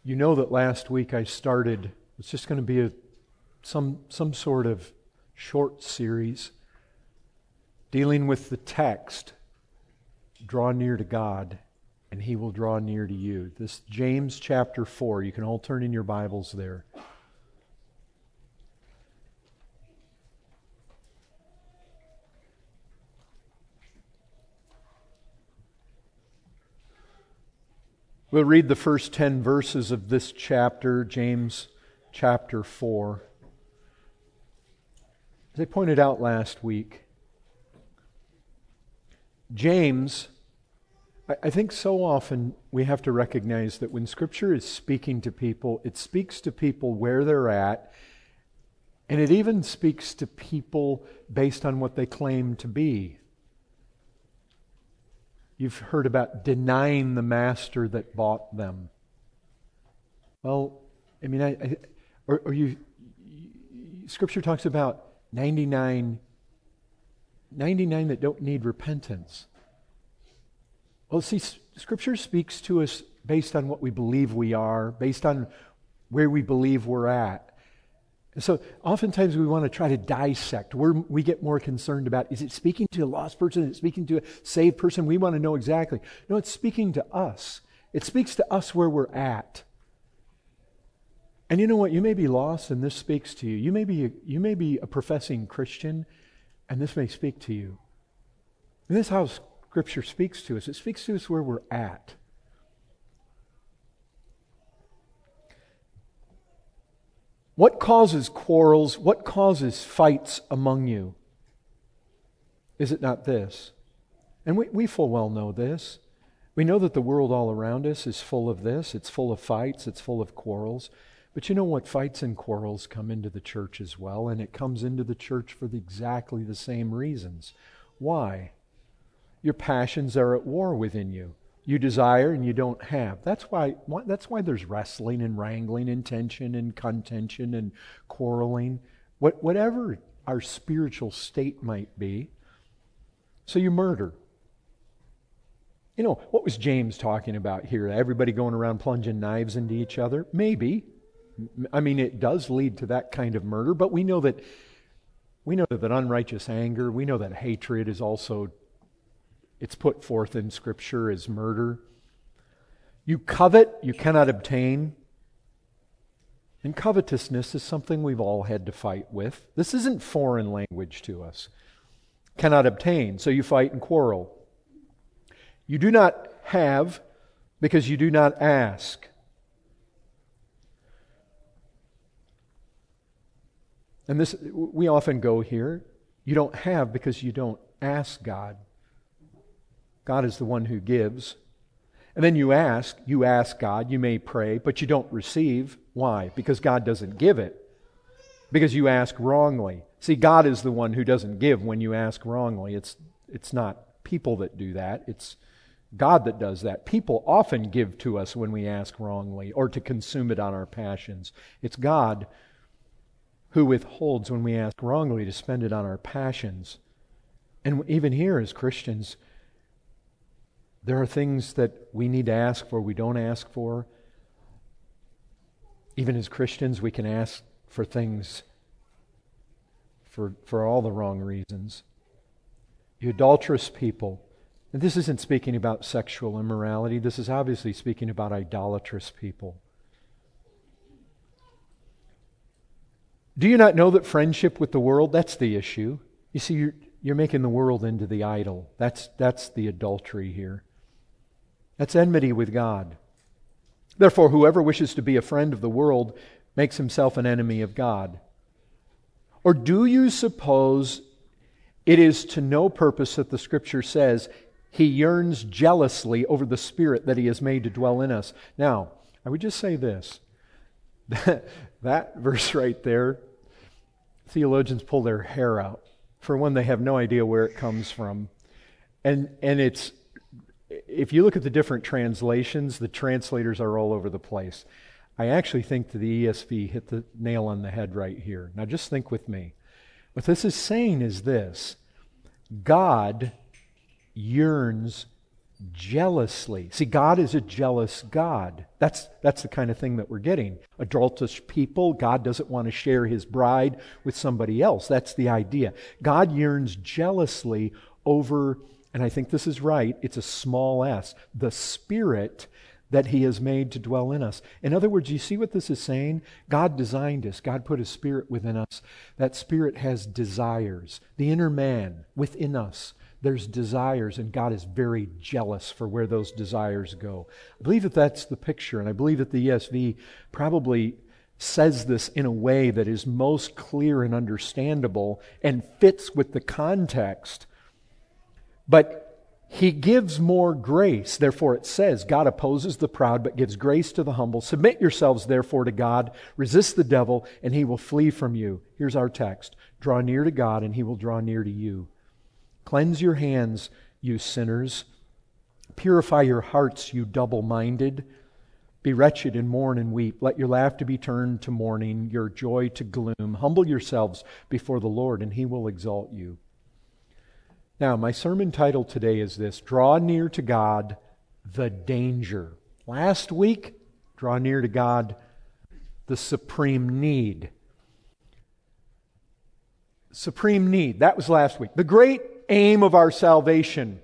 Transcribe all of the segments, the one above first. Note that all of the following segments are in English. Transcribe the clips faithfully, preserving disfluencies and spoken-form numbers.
You know that last week I started, it's just going to be a some some sort of short series dealing with the text, draw near to God and He will draw near to you. This James chapter four, you can all turn in your Bibles there. We'll read the first ten verses of this chapter, James chapter four. As I pointed out last week, James, I think so often we have to recognize that when Scripture is speaking to people, it speaks to people where they're at, and it even speaks to people based on what they claim to be. You've heard about denying the master that bought them. Well, I mean, I, I or, or you, Scripture talks about ninety-nine, ninety-nine that don't need repentance. Well, see, Scripture speaks to us based on what we believe we are, based on where we believe we're at. And so oftentimes we want to try to dissect. We're, we get more concerned about, is it speaking to a lost person? Is it speaking to a saved person? We want to know exactly. No, it's speaking to us. It speaks to us where we're at. And you know what? You may be lost and this speaks to you. You may be a, you may be a professing Christian and this may speak to you. And this is how Scripture speaks to us. It speaks to us where we're at. What causes quarrels? What causes fights among you? Is it not this? And we, we full well know this. We know that the world all around us is full of this. It's full of fights. It's full of quarrels. But you know what? Fights and quarrels come into the church as well, and it comes into the church for the, exactly the same reasons. Why? Your passions are at war within you. You desire and you don't have. That's why, that's why there's wrestling and wrangling and tension and contention and quarreling. What, whatever our spiritual state might be. So you murder. You know, what was James talking about here? Everybody going around plunging knives into each other? Maybe. I mean, it does lead to that kind of murder, but we know that we know that unrighteous anger, we know that hatred is also, it's put forth in Scripture as murder. You covet, you cannot obtain. And covetousness is something we've all had to fight with. This isn't foreign language to us. Cannot obtain, so you fight and quarrel. You do not have because you do not ask. And this, we often go here. You don't have because you don't ask God. God is the one who gives. And then you ask, you ask God, you may pray, but you don't receive. Why? Because God doesn't give it. Because you ask wrongly. See, God is the one who doesn't give when you ask wrongly. It's, it's not people that do that. It's God that does that. People often give to us when we ask wrongly or to consume it on our passions. It's God who withholds when we ask wrongly to spend it on our passions. And even here as Christians, there are things that we need to ask for, we don't ask for. Even as Christians, we can ask for things for, for all the wrong reasons. You adulterous people. And this isn't speaking about sexual immorality. This is obviously speaking about idolatrous people. Do you not know that friendship with the world, that's the issue. You see, you're, you're making the world into the idol. That's, that's the adultery here. That's enmity with God. Therefore, whoever wishes to be a friend of the world makes himself an enemy of God. Or do you suppose it is to no purpose that the Scripture says He yearns jealously over the Spirit that He has made to dwell in us? Now, I would just say this. That verse right there, theologians pull their hair out. For one, they have no idea where it comes from. And and it's, if you look at the different translations, the translators are all over the place. I actually think that the E S V hit the nail on the head right here. Now just think with me. What this is saying is this: God yearns jealously. See, God is a jealous God. That's, that's the kind of thing that we're getting. Adultish people, God doesn't want to share His bride with somebody else. That's the idea. God yearns jealously over, and I think this is right, it's a small s, the Spirit that He has made to dwell in us. In other words, you see what this is saying? God designed us. God put His Spirit within us. That Spirit has desires. The inner man within us, there's desires, and God is very jealous for where those desires go. I believe that that's the picture, and I believe that the E S V probably says this in a way that is most clear and understandable and fits with the context. But He gives more grace. Therefore it says, God opposes the proud but gives grace to the humble. Submit yourselves therefore to God. Resist the devil and he will flee from you. Here's our text. Draw near to God and He will draw near to you. Cleanse your hands, you sinners. Purify your hearts, you double-minded. Be wretched and mourn and weep. Let your laughter be turned to mourning, your joy to gloom. Humble yourselves before the Lord and He will exalt you. Now, my sermon title today is this: Draw near to God, the danger. Last week, draw near to God, the supreme need. Supreme need. That was last week. The great aim of our salvation.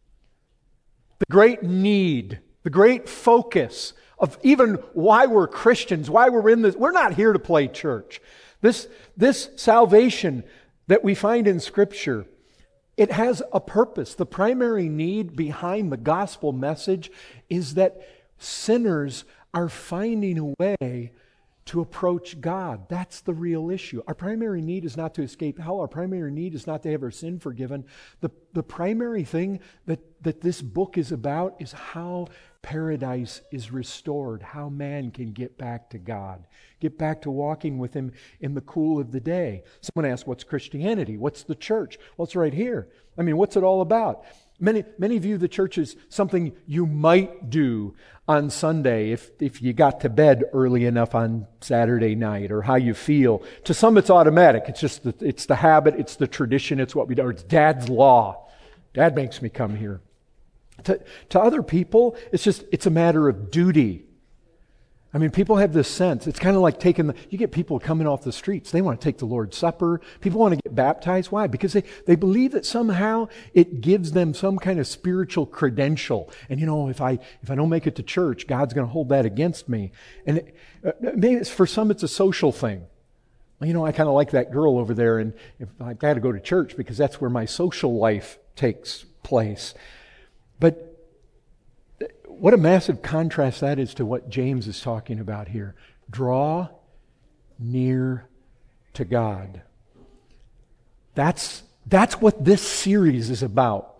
The great need. The great focus of even why we're Christians, why we're in this. We're not here to play church. This, this salvation that we find in Scripture, it has a purpose. The primary need behind the gospel message is that sinners are finding a way to approach God. That's the real issue. Our primary need is not to escape hell. Our primary need is not to have our sin forgiven. The, the primary thing that, that this book is about is how paradise is restored, how man can get back to God, get back to walking with Him in the cool of the day. Someone asked, what's Christianity? What's the church? Well, it's right here. I mean, what's it all about? Many many view the church as something you might do on Sunday if, if you got to bed early enough on Saturday night, or how you feel. To some it's automatic. It's just the, it's the habit, it's the tradition, it's what we do. Or it's Dad's law. Dad makes me come here. To, to other people, it's just it's a matter of duty. I mean, people have this sense. It's kind of like taking the, you get people coming off the streets. They want to take the Lord's Supper. People want to get baptized. Why? Because they, they believe that somehow it gives them some kind of spiritual credential. And you know, if I, if I don't make it to church, God's going to hold that against me. And it, uh, maybe it's, for some, it's a social thing. Well, you know, I kind of like that girl over there, and if I got to go to church because that's where my social life takes place. But what a massive contrast that is to what James is talking about here. Draw near to God. That's, that's what this series is about.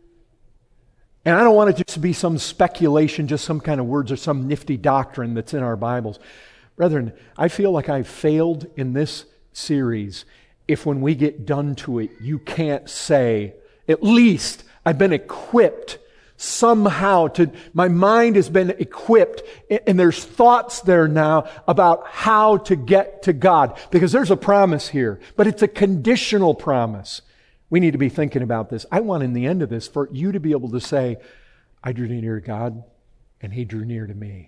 And I don't want it just to be some speculation, just some kind of words or some nifty doctrine that's in our Bibles. Brethren, I feel like I've failed in this series if when we get done to it, you can't say, at least I've been equipped somehow to, my mind has been equipped, and there's thoughts there now about how to get to God. Because there's a promise here, but it's a conditional promise. We need to be thinking about this. I want in the end of this for you to be able to say, I drew near to God and He drew near to me.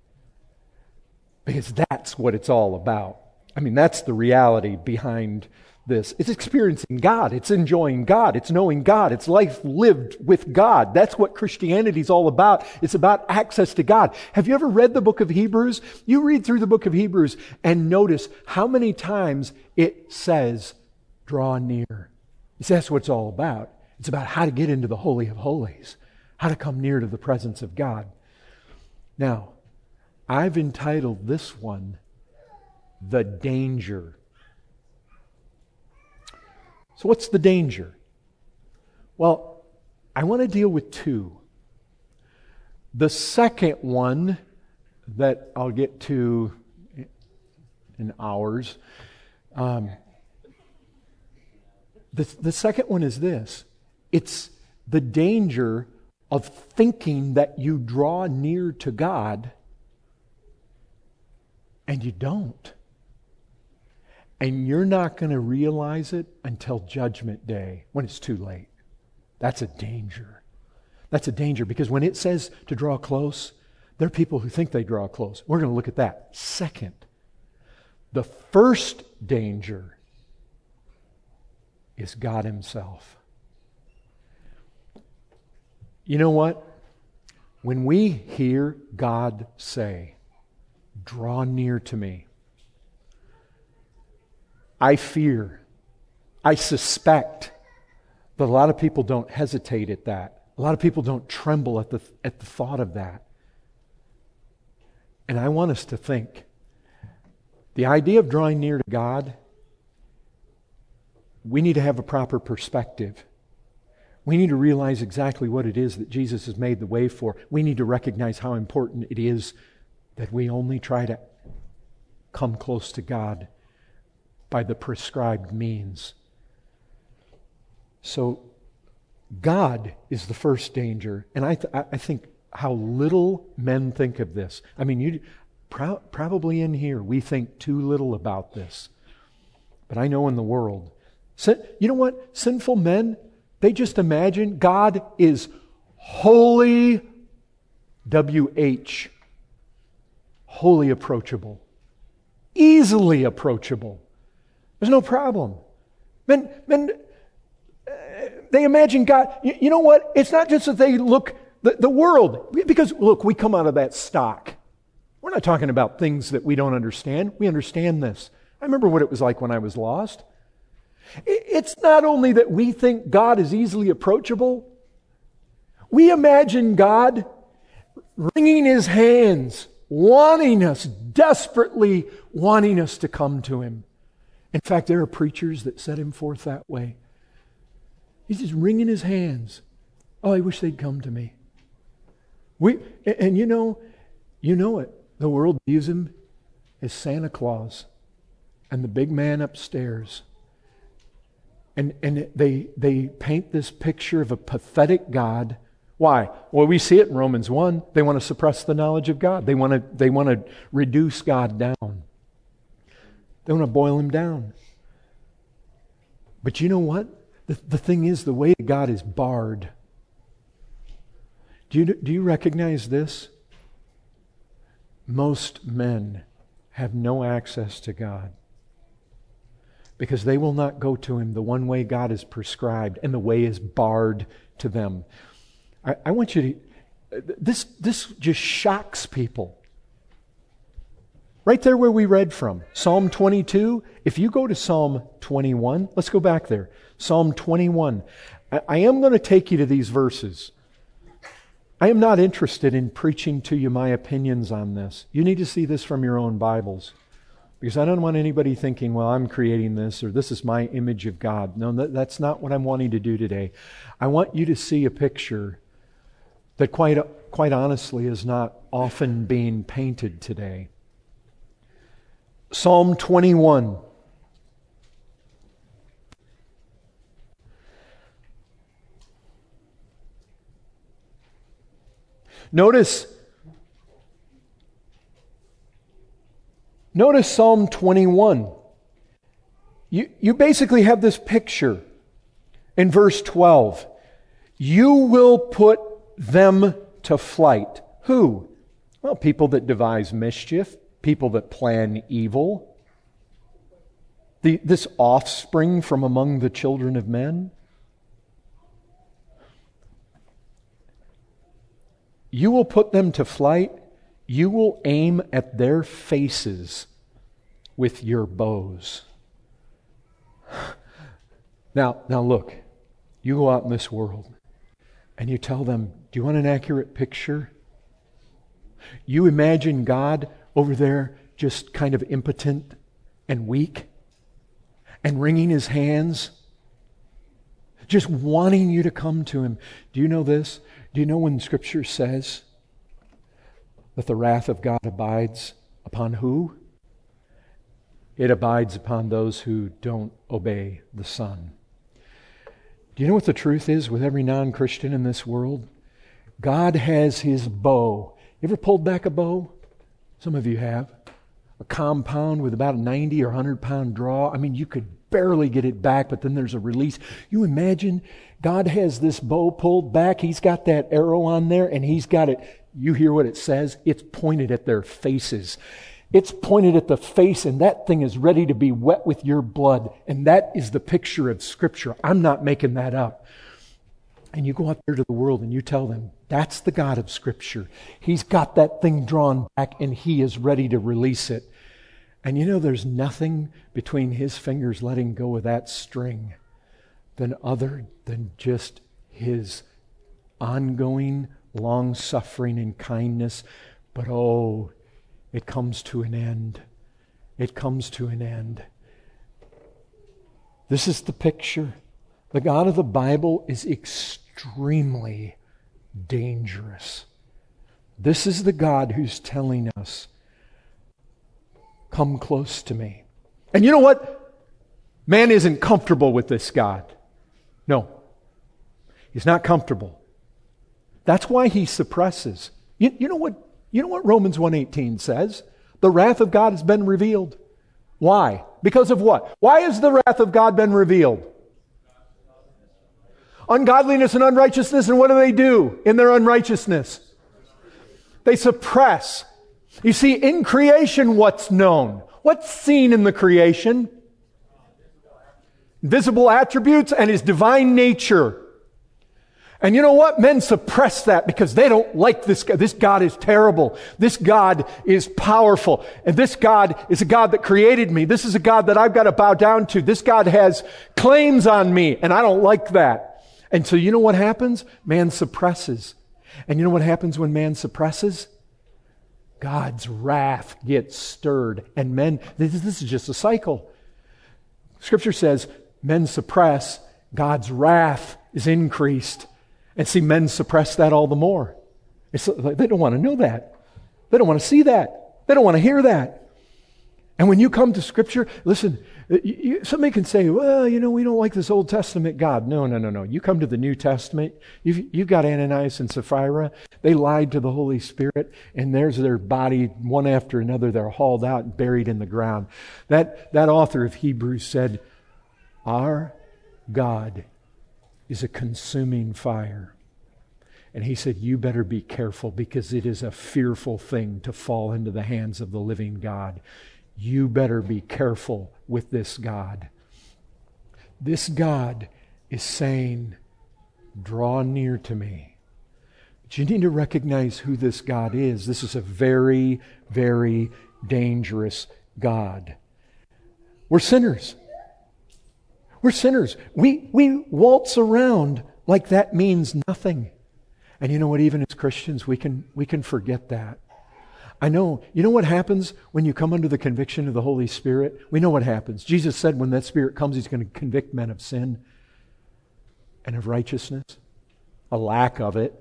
Because that's what it's all about. I mean, that's the reality behind this. It's experiencing God. It's enjoying God. It's knowing God. It's life lived with God. That's what Christianity is all about. It's about access to God. Have you ever read the book of Hebrews? You read through the book of Hebrews and notice how many times it says, draw near. See, that's what it's all about. It's about how to get into the Holy of Holies, how to come near to the presence of God. Now, I've entitled this one, The Danger. So what's the danger? Well, I want to deal with two. The second one that I'll get to in hours, um, the, the second one is this. It's the danger of thinking that you draw near to God and you don't. And you're not going to realize it until Judgment Day, when it's too late. That's a danger. That's a danger, because when it says to draw close, there are people who think they draw close. We're going to look at that. Second, the first danger is God Himself. You know what? When we hear God say, "Draw near to me," I fear, I suspect that a lot of people don't hesitate at that. A lot of people don't tremble at the, at the thought of that. And I want us to think, the idea of drawing near to God, we need to have a proper perspective. We need to realize exactly what it is that Jesus has made the way for. We need to recognize how important it is that we only try to come close to God by the prescribed means. So, God is the first danger, and I, th- I think how little men think of this. I mean, you pro- probably in here we think too little about this, but I know in the world, sin- you know what? Sinful men, they just imagine God is wholly, W H, wholly approachable, easily approachable. There's no problem. Men, men. They imagine God, you, you know what? It's not just that they look, the, the world, because look, we come out of that stock. We're not talking about things that we don't understand. We understand this. I remember what it was like when I was lost. It, it's not only that we think God is easily approachable. We imagine God wringing His hands, wanting us, desperately wanting us to come to Him. In fact, there are preachers that set Him forth that way. He's just wringing His hands. Oh, I wish they'd come to me. We and, and you know, you know it. The world views Him as Santa Claus and the big man upstairs. And and they they paint this picture of a pathetic God. Why? Well, we see it in Romans one. They want to suppress the knowledge of God. They want to they want to reduce God down. They want to boil Him down. But you know what? The, the thing is, the way to God is barred. Do you, do you recognize this? Most men have no access to God because they will not go to Him the one way God has prescribed, and the way is barred to them. I, I want you to, this, this just shocks people. Right there where we read from, Psalm twenty-two. If you go to Psalm twenty-one, let's go back there. Psalm twenty-one. I, I am going to take you to these verses. I am not interested in preaching to you my opinions on this. You need to see this from your own Bibles. Because I don't want anybody thinking, well, I'm creating this, or this is my image of God. No, that, that's not what I'm wanting to do today. I want you to see a picture that quite, quite honestly is not often being painted today. Psalm twenty-one. Notice, notice Psalm twenty-one. You, you basically have this picture in verse twelve. You will put them to flight. Who? Well, people that devise mischief. People that plan evil, the, this offspring from among the children of men. You will put them to flight. You will aim at their faces with your bows. Now, now look, you go out in this world and you tell them, do you want an accurate picture? You imagine God over there, just kind of impotent and weak, and wringing His hands, just wanting you to come to Him. Do you know this? Do you know when Scripture says that the wrath of God abides upon who? It abides upon those who don't obey the Son. Do you know what the truth is with every non-Christian in this world? God has His bow. You ever pulled back a bow? Some of you have. a compound with about a ninety or one hundred pound draw. I mean, you could barely get it back, but then there's a release. You imagine God has this bow pulled back. He's got that arrow on there, and He's got it. You hear what it says? It's pointed at their faces. It's pointed at the face, and that thing is ready to be wet with your blood. And that is the picture of Scripture. I'm not making that up. And you go out there to the world and you tell them, that's the God of Scripture. He's got that thing drawn back and He is ready to release it. And you know, there's nothing between His fingers letting go of that string than other than just His ongoing long-suffering and kindness. But oh, it comes to an end. It comes to an end. This is the picture. The God of the Bible is extremely dangerous. This is the God who's telling us, come close to me. And you know what? Man isn't comfortable with this God. No. He's not comfortable. That's why he suppresses. You, you know what? You know what Romans one eighteen says? The wrath of God has been revealed. Why? Because of what? Why has the wrath of God been revealed? Ungodliness and unrighteousness, and what do they do in their unrighteousness? They suppress. You see, in creation, what's known? What's seen in the creation? Visible attributes and His divine nature. And you know what? Men suppress that because they don't like this God. This God is terrible. This God is powerful. And this God is a God that created me. This is a God that I've got to bow down to. This God has claims on me, and I don't like that. And so you know what happens? Man suppresses. And you know what happens when man suppresses? God's wrath gets stirred. And men, this, this is just a cycle. Scripture says men suppress, God's wrath is increased. And see, men suppress that all the more. It's like they don't want to know that. They don't want to see that. They don't want to hear that. And when you come to Scripture, listen, you, you, somebody can say, well, you know, we don't like this Old Testament God. No, no, no, no. You come to the New Testament, you've, you've got Ananias and Sapphira. They lied to the Holy Spirit, and there's their body, one after another. They're hauled out and buried in the ground. That, that author of Hebrews said, our God is a consuming fire. And he said, you better be careful because it is a fearful thing to fall into the hands of the living God. You better be careful with this God. This God is saying, draw near to me. But you need to recognize who this God is. This is a very, very dangerous God. We're sinners. We're sinners. We, we waltz around like that means nothing. And you know what? Even as Christians, we can, we can forget that. I know, you know what happens when you come under the conviction of the Holy Spirit? We know what happens. Jesus said when that Spirit comes, He's going to convict men of sin and of righteousness, a lack of it,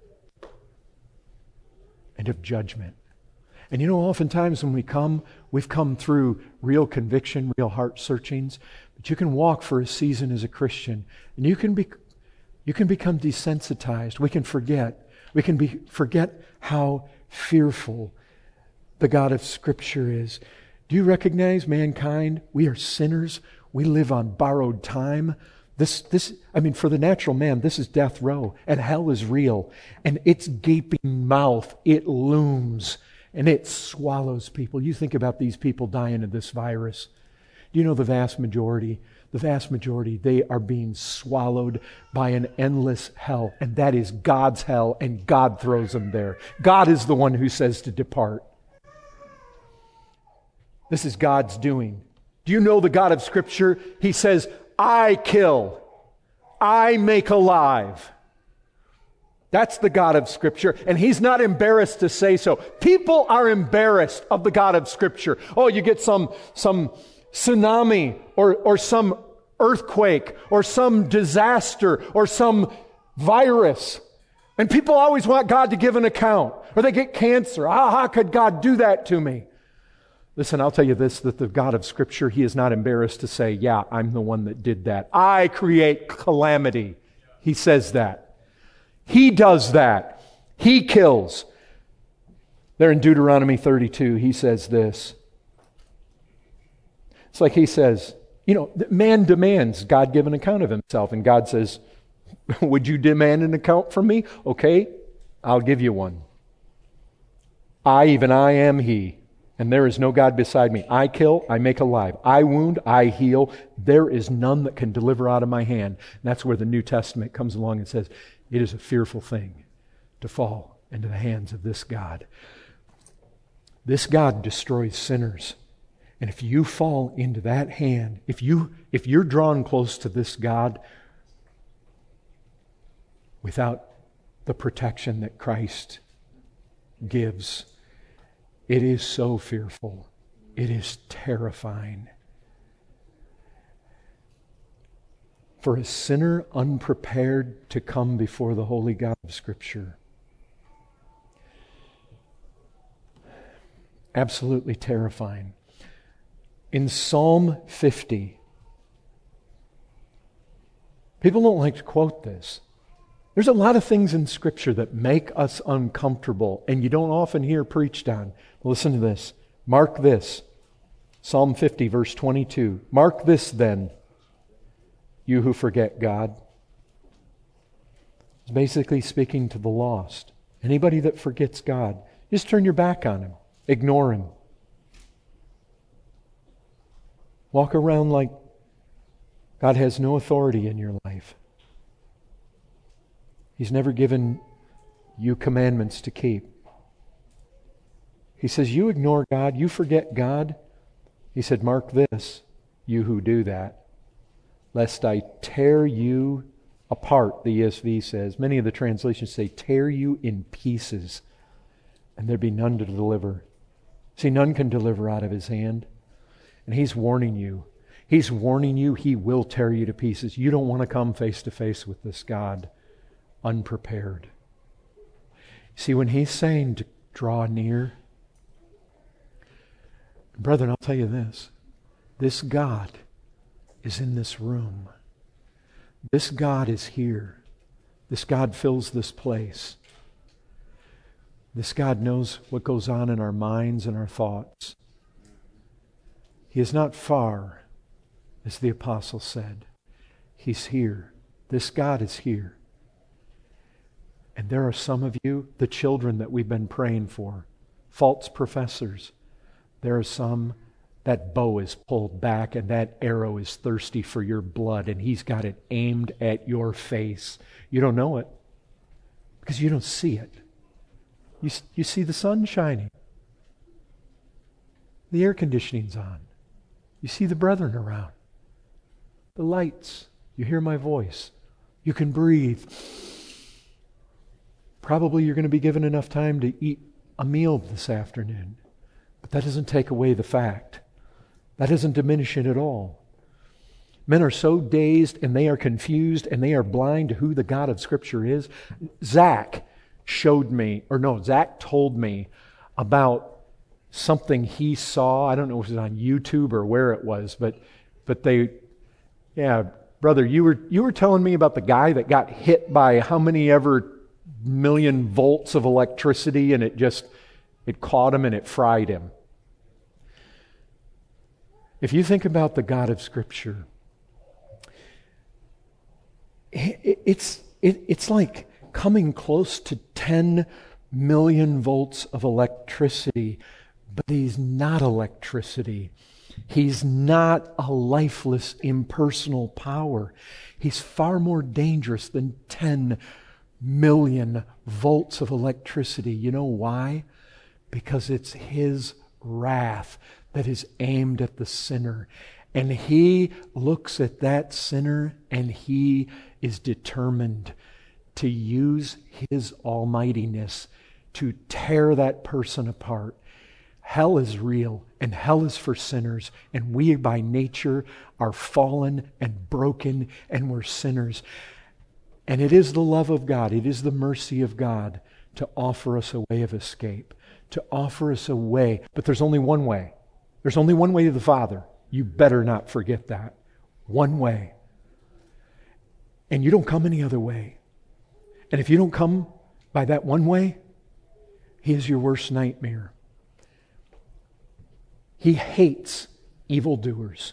and of judgment. And you know, oftentimes when we come, we've come through real conviction, real heart searchings, but you can walk for a season as a Christian, and you can be, you can become desensitized. We can forget. We can be forget how fearful the God of Scripture is. Do you recognize mankind? We are sinners. We live on borrowed time. This, this, I mean, for the natural man, this is death row, and hell is real. And its gaping mouth, it looms, and it swallows people. You think about these people dying of this virus. Do you know the vast majority? The vast majority, they are being swallowed by an endless hell. And that is God's hell, and God throws them there. God is the one who says to depart. This is God's doing. Do you know the God of Scripture? He says, I kill. I make alive. That's the God of Scripture. And He's not embarrassed to say so. People are embarrassed of the God of Scripture. Oh, you get some, some tsunami or, or some earthquake or some disaster or some virus. And people always want God to give an account. Or they get cancer. Ah, how could God do that to me? Listen, I'll tell you this, that the God of Scripture, He is not embarrassed to say, yeah, I'm the one that did that. I create calamity. He says that. He does that. He kills. There in Deuteronomy thirty-two, He says this, It's like he says, you know, man demands God give an account of himself. And God says, would you demand an account from me? Okay, I'll give you one. I, even I am He, and there is no God beside me. I kill, I make alive. I wound, I heal. There is none that can deliver out of my hand. And that's where the New Testament comes along and says, it is a fearful thing to fall into the hands of this God. This God destroys sinners. And if you fall into that hand, if you if you're drawn close to this God without the protection that Christ gives, it is so fearful. It is terrifying. For a sinner unprepared to come before the holy God of Scripture. Absolutely terrifying. In Psalm fifty, people don't like to quote this. There's a lot of things in Scripture that make us uncomfortable, and you don't often hear preached on. Listen to this. Mark this. Psalm fifty, verse twenty-two. Mark this then, you who forget God. It's basically speaking to the lost. Anybody that forgets God, just turn your back on Him. Ignore Him. Walk around like God has no authority in your life. He's never given you commandments to keep. He says, you ignore God, you forget God. He said, mark this, you who do that, lest I tear you apart, the E S V says. Many of the translations say, tear you in pieces, and there be none to deliver. See, none can deliver out of His hand. And He's warning you. He's warning you He will tear you to pieces. You don't want to come face to face with this God unprepared. See, when He's saying to draw near, brethren, I'll tell you this. This God is in this room. This God is here. This God fills this place. This God knows what goes on in our minds and our thoughts. He is not far, as the apostle said. He's here. This God is here. And there are some of you, the children that we've been praying for, false professors. There are some, that bow is pulled back and that arrow is thirsty for your blood and He's got it aimed at your face. You don't know it because you don't see it. You, you see the sun shining. The air conditioning's on. You see the brethren around. The lights. You hear my voice. You can breathe. Probably you're going to be given enough time to eat a meal this afternoon. But that doesn't take away the fact. That doesn't diminish it at all. Men are so dazed and they are confused and they are blind to who the God of Scripture is. Zach showed me, or no, Zach told me about something he saw. I don't know if it was on YouTube or where it was, but but they, yeah, brother, you were you were telling me about the guy that got hit by how many ever million volts of electricity and it just, it caught him and it fried him. If you think about the God of Scripture, it's it, it's like coming close to ten million volts of electricity, but He's not electricity. He's not a lifeless, impersonal power. He's far more dangerous than ten million volts of electricity. You know why? Because it's His wrath that is aimed at the sinner. And He looks at that sinner and He is determined to use His almightiness to tear that person apart. Hell is real, and hell is for sinners, and we by nature are fallen and broken, and we're sinners. And it is the love of God, it is the mercy of God to offer us a way of escape, to offer us a way. But there's only one way. There's only one way to the Father. You better not forget that. One way. And you don't come any other way. And if you don't come by that one way, He is your worst nightmare. He hates evildoers.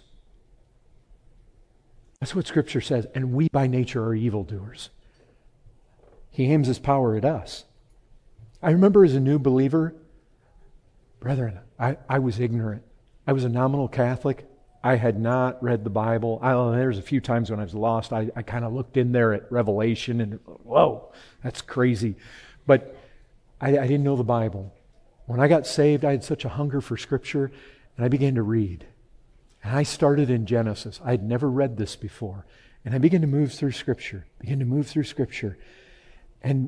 That's what Scripture says. And we by nature are evildoers. He aims his power at us. I remember as a new believer, brethren, I, I was ignorant. I was a nominal Catholic. I had not read the Bible. I, there's a few times when I was lost, I, I kind of looked in there at Revelation and, whoa, that's crazy. But I, I didn't know the Bible. When I got saved, I had such a hunger for Scripture, and I began to read. And I started in Genesis. I had never read this before. And I began to move through Scripture, began to move through Scripture. And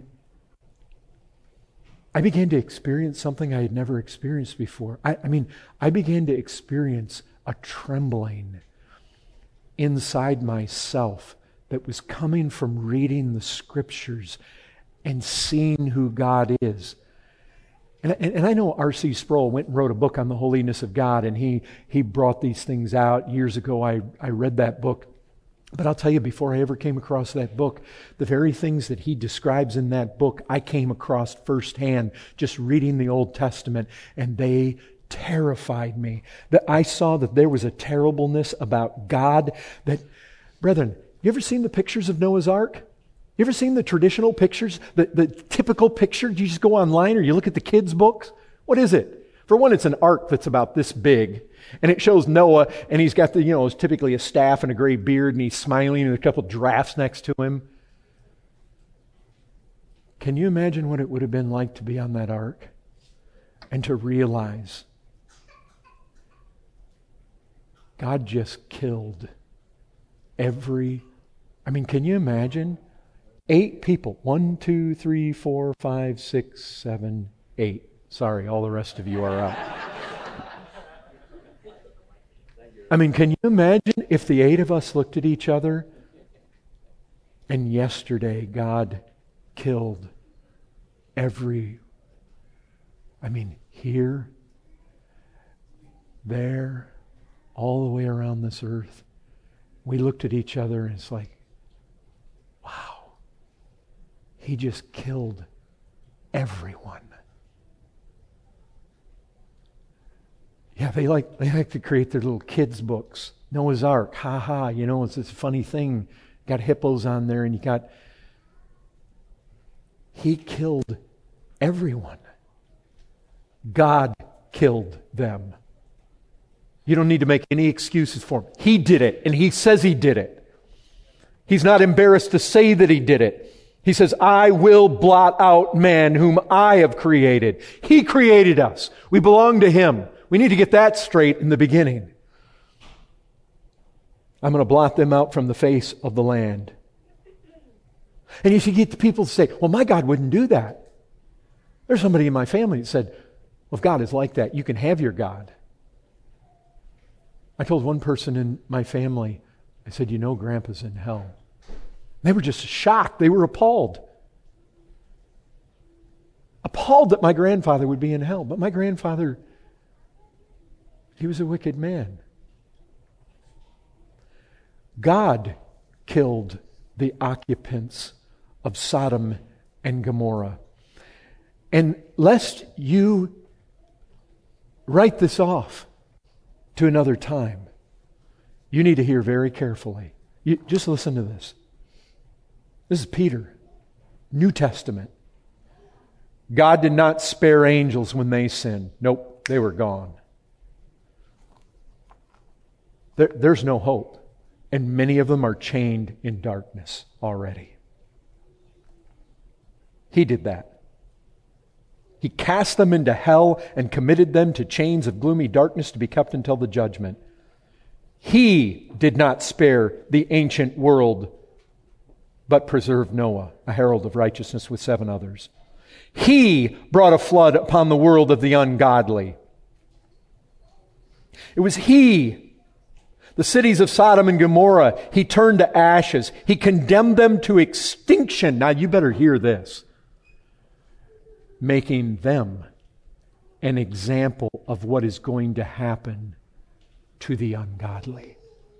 I began to experience something I had never experienced before. I, I mean, I began to experience a trembling inside myself that was coming from reading the Scriptures and seeing who God is. And, and, and I know R C Sproul went and wrote a book on the holiness of God, and he he brought these things out years ago. I, I read that book. But I'll tell you, before I ever came across that book, the very things that he describes in that book, I came across firsthand just reading the Old Testament, and they terrified me. That I saw that there was a terribleness about God that, brethren, you ever seen the pictures of Noah's Ark? You ever seen the traditional pictures, the, the typical picture? You just go online or you look at the kids' books? What is it? For one, it's an ark that's about this big. And it shows Noah, and he's got the, you know, it's typically a staff and a gray beard, and he's smiling, and a couple giraffes next to him. Can you imagine what it would have been like to be on that ark and to realize God just killed every, I mean, can you imagine? Eight people. One, two, three, four, five, six, seven, eight. Sorry, all the rest of you are out. I mean, can you imagine if the eight of us looked at each other and yesterday God killed every, I mean, here, there, all the way around this earth. We looked at each other and it's like, wow, he just killed everyone. Yeah, they like they like to create their little kids' books. Noah's Ark, ha ha, you know, it's this funny thing. Got hippos on there, and you got... He killed everyone. God killed them. You don't need to make any excuses for him. He did it, and he says he did it. He's not embarrassed to say that he did it. He says, I will blot out man whom I have created. He created us. We belong to him. We need to get that straight in the beginning. I'm going to blot them out from the face of the land. And you should get the people to say, well, my God wouldn't do that. There's somebody in my family that said, well, if God is like that, you can have your God. I told one person in my family, I said, you know, Grandpa's in hell. They were just shocked. They were appalled. Appalled that my grandfather would be in hell. But my grandfather, he was a wicked man. God killed the occupants of Sodom and Gomorrah. And lest you write this off to another time, you need to hear very carefully. You, just listen to this. This is Peter, New Testament. God did not spare angels when they sinned. Nope, they were gone. There, there's no hope. And many of them are chained in darkness already. He did that. He cast them into hell and committed them to chains of gloomy darkness to be kept until the judgment. He did not spare the ancient world, but preserved Noah, a herald of righteousness, with seven others. He brought a flood upon the world of the ungodly. It was He. The cities of Sodom and Gomorrah, He turned to ashes. He condemned them to extinction. Now you better hear this. Making them an example of what is going to happen to the ungodly.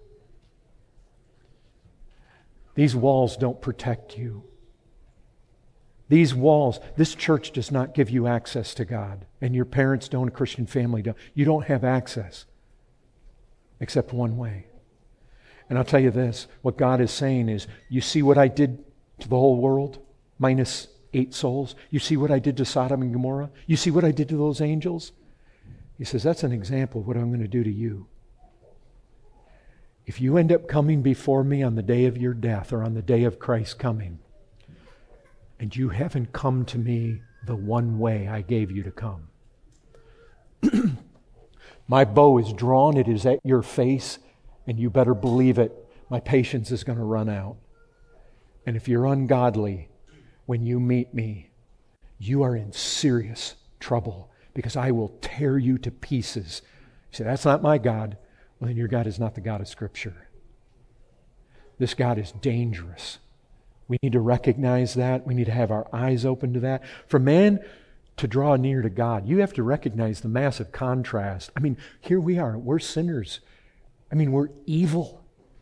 These walls don't protect you. These walls, this church does not give you access to God. And your parents don't, a Christian family don't. You don't have access. except one way. And I'll tell you this, what God is saying is, you see what I did to the whole world, minus eight souls? You see what I did to Sodom and Gomorrah? You see what I did to those angels? He says, that's an example of what I'm going to do to you. If you end up coming before me on the day of your death or on the day of Christ's coming, and you haven't come to me the one way I gave you to come, my bow is drawn, it is at your face, and you better believe it, my patience is going to run out. And if you're ungodly, when you meet me, you are in serious trouble, because I will tear you to pieces. You say, that's not my God. Well, then your God is not the God of Scripture. This God is dangerous. We need to recognize that. We need to have our eyes open to that. For man to draw near to God, you have to recognize the massive contrast. I mean, here we are. We're sinners. I mean, we're evil.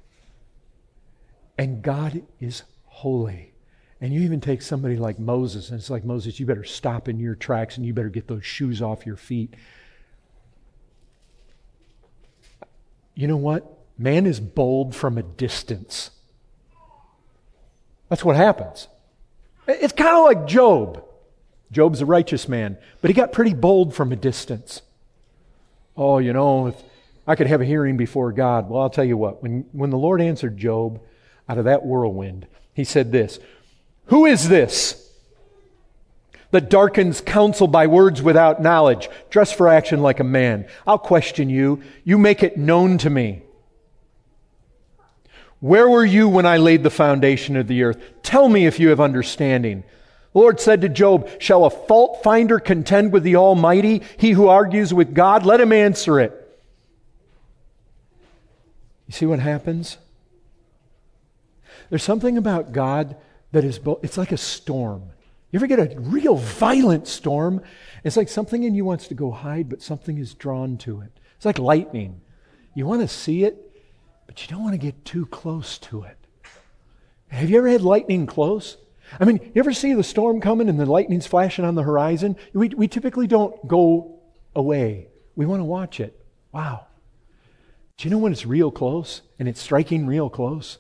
And God is holy. And you even take somebody like Moses, and it's like, Moses, you better stop in your tracks and you better get those shoes off your feet. You know what? Man is bold from a distance. That's what happens. It's kind of like Job. Job's a righteous man, but he got pretty bold from a distance. Oh, you know, if I could have a hearing before God. Well, I'll tell you what. When, when the Lord answered Job out of that whirlwind, He said this, "Who is this that darkens counsel by words without knowledge? Dress for action like a man. I'll question you. You make it known to me. Where were you when I laid the foundation of the earth? Tell me if you have understanding." The Lord said to Job, "Shall a fault finder contend with the Almighty? He who argues with God, let him answer it." You see what happens? There's something about God that is, it's like a storm. You ever get a real violent storm? It's like something in you wants to go hide, but something is drawn to it. It's like lightning. You want to see it, but you don't want to get too close to it. Have you ever had lightning close? I mean, you ever see the storm coming and the lightning's flashing on the horizon? We, we typically don't go away. We want to watch it. Wow. Do you know when it's real close and it's striking real close?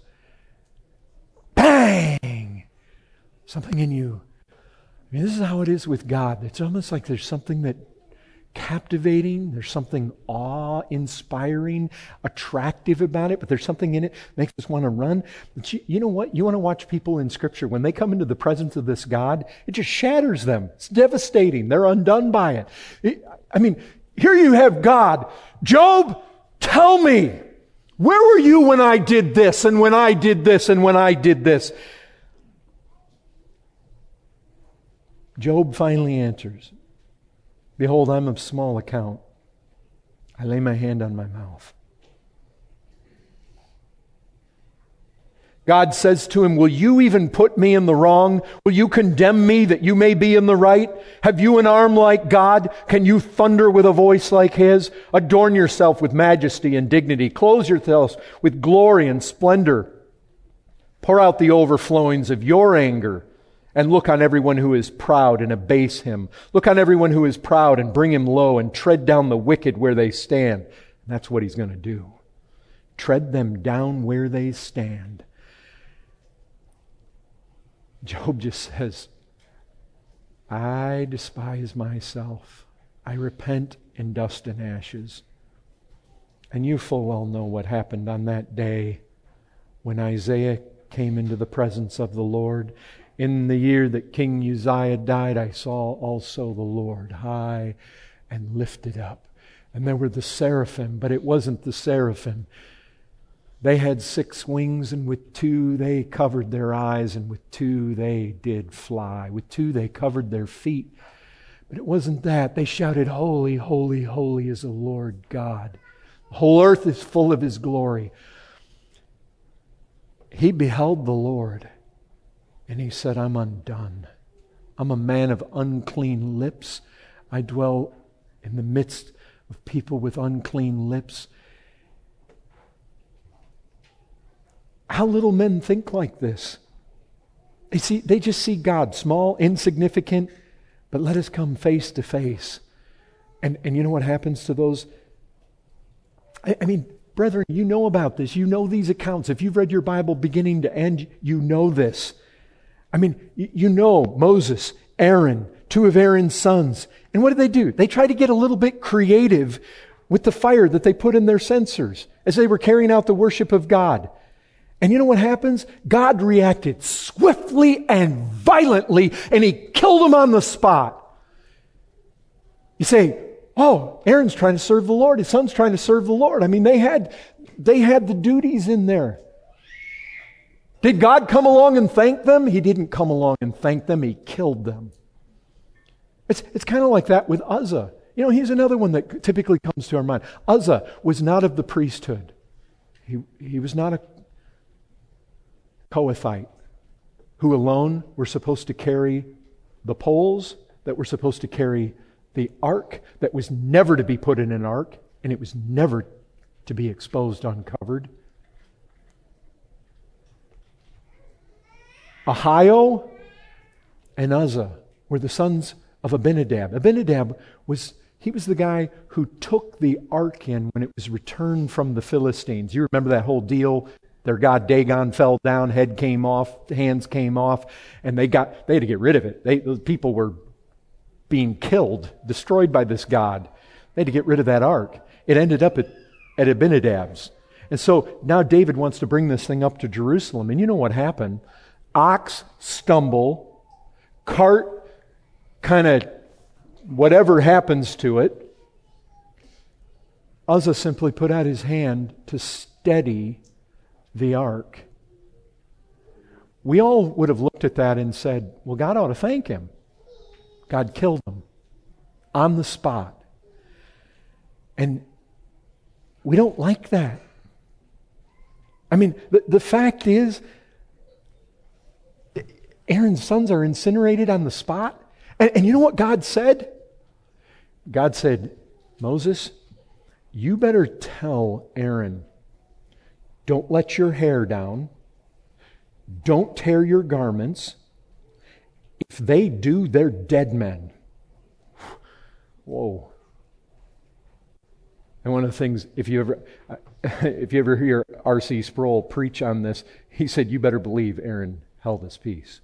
Bang! Something in you. I mean, this is how it is with God. It's almost like there's something that captivating, there's something awe-inspiring, attractive about it, but there's something in it that makes us want to run. But you, you know what? You want to watch people in Scripture. When they come into the presence of this God, it just shatters them. It's devastating. They're undone by it. it I mean, here you have God. Job, tell me, where were you when I did this, and when I did this, and when I did this? Job finally answers, "Behold, I'm of small account. I lay my hand on my mouth." God says to him, "Will you even put me in the wrong? Will you condemn me that you may be in the right? Have you an arm like God? Can you thunder with a voice like His? Adorn yourself with majesty and dignity. Clothe yourselves with glory and splendor. Pour out the overflowings of your anger. And look on everyone who is proud and abase him. Look on everyone who is proud and bring him low, and tread down the wicked where they stand." And that's what He's going to do. Tread them down where they stand. Job just says, "I despise myself. I repent in dust and ashes." And you full well know what happened on that day when Isaiah came into the presence of the Lord. "In the year that King Uzziah died, I saw also the Lord high and lifted up." And there were the seraphim, but it wasn't the seraphim. They had six wings, and with two they covered their eyes, and with two they did fly. With two they covered their feet. But it wasn't that. They shouted, "Holy, holy, holy is the Lord God. The whole earth is full of His glory." He beheld the Lord, and he said, "I'm undone. I'm a man of unclean lips. I dwell in the midst of people with unclean lips." How little men think like this. They see, they just see God small, insignificant, but let us come face to face. And, and you know what happens to those? I, I mean, brethren, you know about this. You know these accounts. If you've read your Bible beginning to end, you know this. I mean, you know Moses, Aaron, two of Aaron's sons. And what did they do? They tried to get a little bit creative with the fire that they put in their censers as they were carrying out the worship of God. And you know what happens? God reacted swiftly and violently, and He killed them on the spot. You say, oh, Aaron's trying to serve the Lord. His son's trying to serve the Lord. I mean, they had, they had the duties in there. Did God come along and thank them? He didn't come along and thank them. He killed them. It's, it's kind of like that with Uzzah. You know, he's another one that typically comes to our mind. Uzzah was not of the priesthood. He, he was not a Kohathite who alone were supposed to carry the poles that were supposed to carry the ark that was never to be put in an ark, and it was never to be exposed uncovered. Ahio and Uzzah were the sons of Abinadab. Abinadab was, he was the guy who took the ark in when it was returned from the Philistines. You remember that whole deal? Their god Dagon fell down, head came off, hands came off, and they got they had to get rid of it. They, the people were being killed, destroyed by this god. They had to get rid of that ark. It ended up at, at Abinadab's. And so now David wants to bring this thing up to Jerusalem. And you know what happened? Ox stumble, cart kind of whatever happens to it. Uzzah simply put out his hand to steady the ark. We all would have looked at that and said, well, God ought to thank him. God killed him on the spot. And we don't like that. I mean, the, the fact is, Aaron's sons are incinerated on the spot. And, and you know what God said? God said, Moses, you better tell Aaron, don't let your hair down. Don't tear your garments. If they do, they're dead men. Whoa. And one of the things, if you ever if you ever hear R C Sproul preach on this, he said, you better believe Aaron held his peace.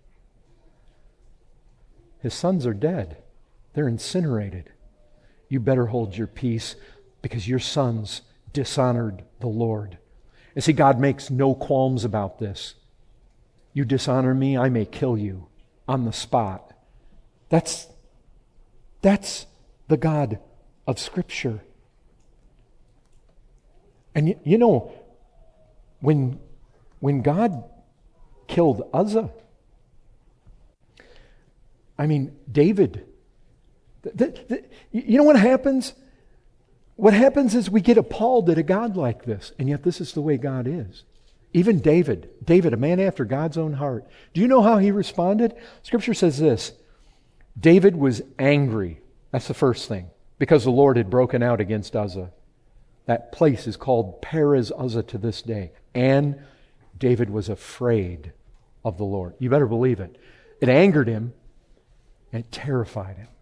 His sons are dead. They're incinerated. You better hold your peace because your sons dishonored the Lord. And see, God makes no qualms about this. You dishonor me, I may kill you on the spot. That's, that's the God of Scripture. And you, you know, when, when God killed Uzzah, I mean, David, the, the, you know what happens? What happens is we get appalled at a God like this, and yet this is the way God is. Even David, David, a man after God's own heart. Do you know how he responded? Scripture says this, David was angry. That's the first thing, because the Lord had broken out against Uzzah. That place is called Perez Uzzah to this day. And David was afraid of the Lord. You better believe it. It angered him, and it terrified him.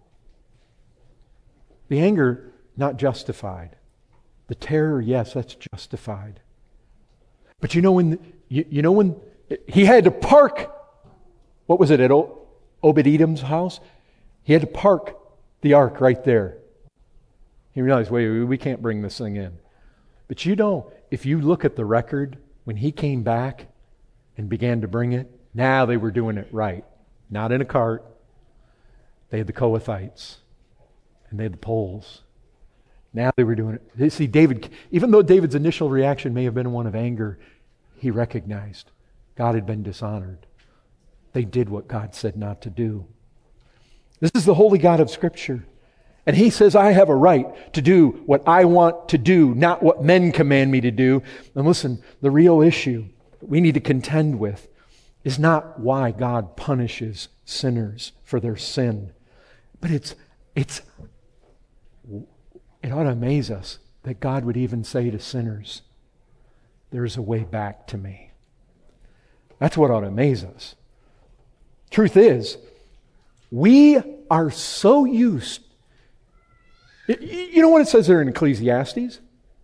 The anger, not justified. The terror, yes, that's justified. But you know when you, you know when he had to park, what was it, at o- Obed-Edom's house? He had to park the ark right there. He realized, wait, we can't bring this thing in. But you know, if you look at the record, when he came back and began to bring it, now they were doing it right. Not in a cart. They had the Kohathites. And they had the poles. Now they were doing it. You see, David, even though David's initial reaction may have been one of anger, he recognized God had been dishonored. They did what God said not to do. This is the holy God of Scripture. And He says, I have a right to do what I want to do, not what men command me to do. And listen, the real issue that we need to contend with is not why God punishes sinners for their sin, but it's it's it ought to amaze us that God would even say to sinners, there's a way back to me. That's what ought to amaze us. Truth is, we are so used. You know what it says there in Ecclesiastes?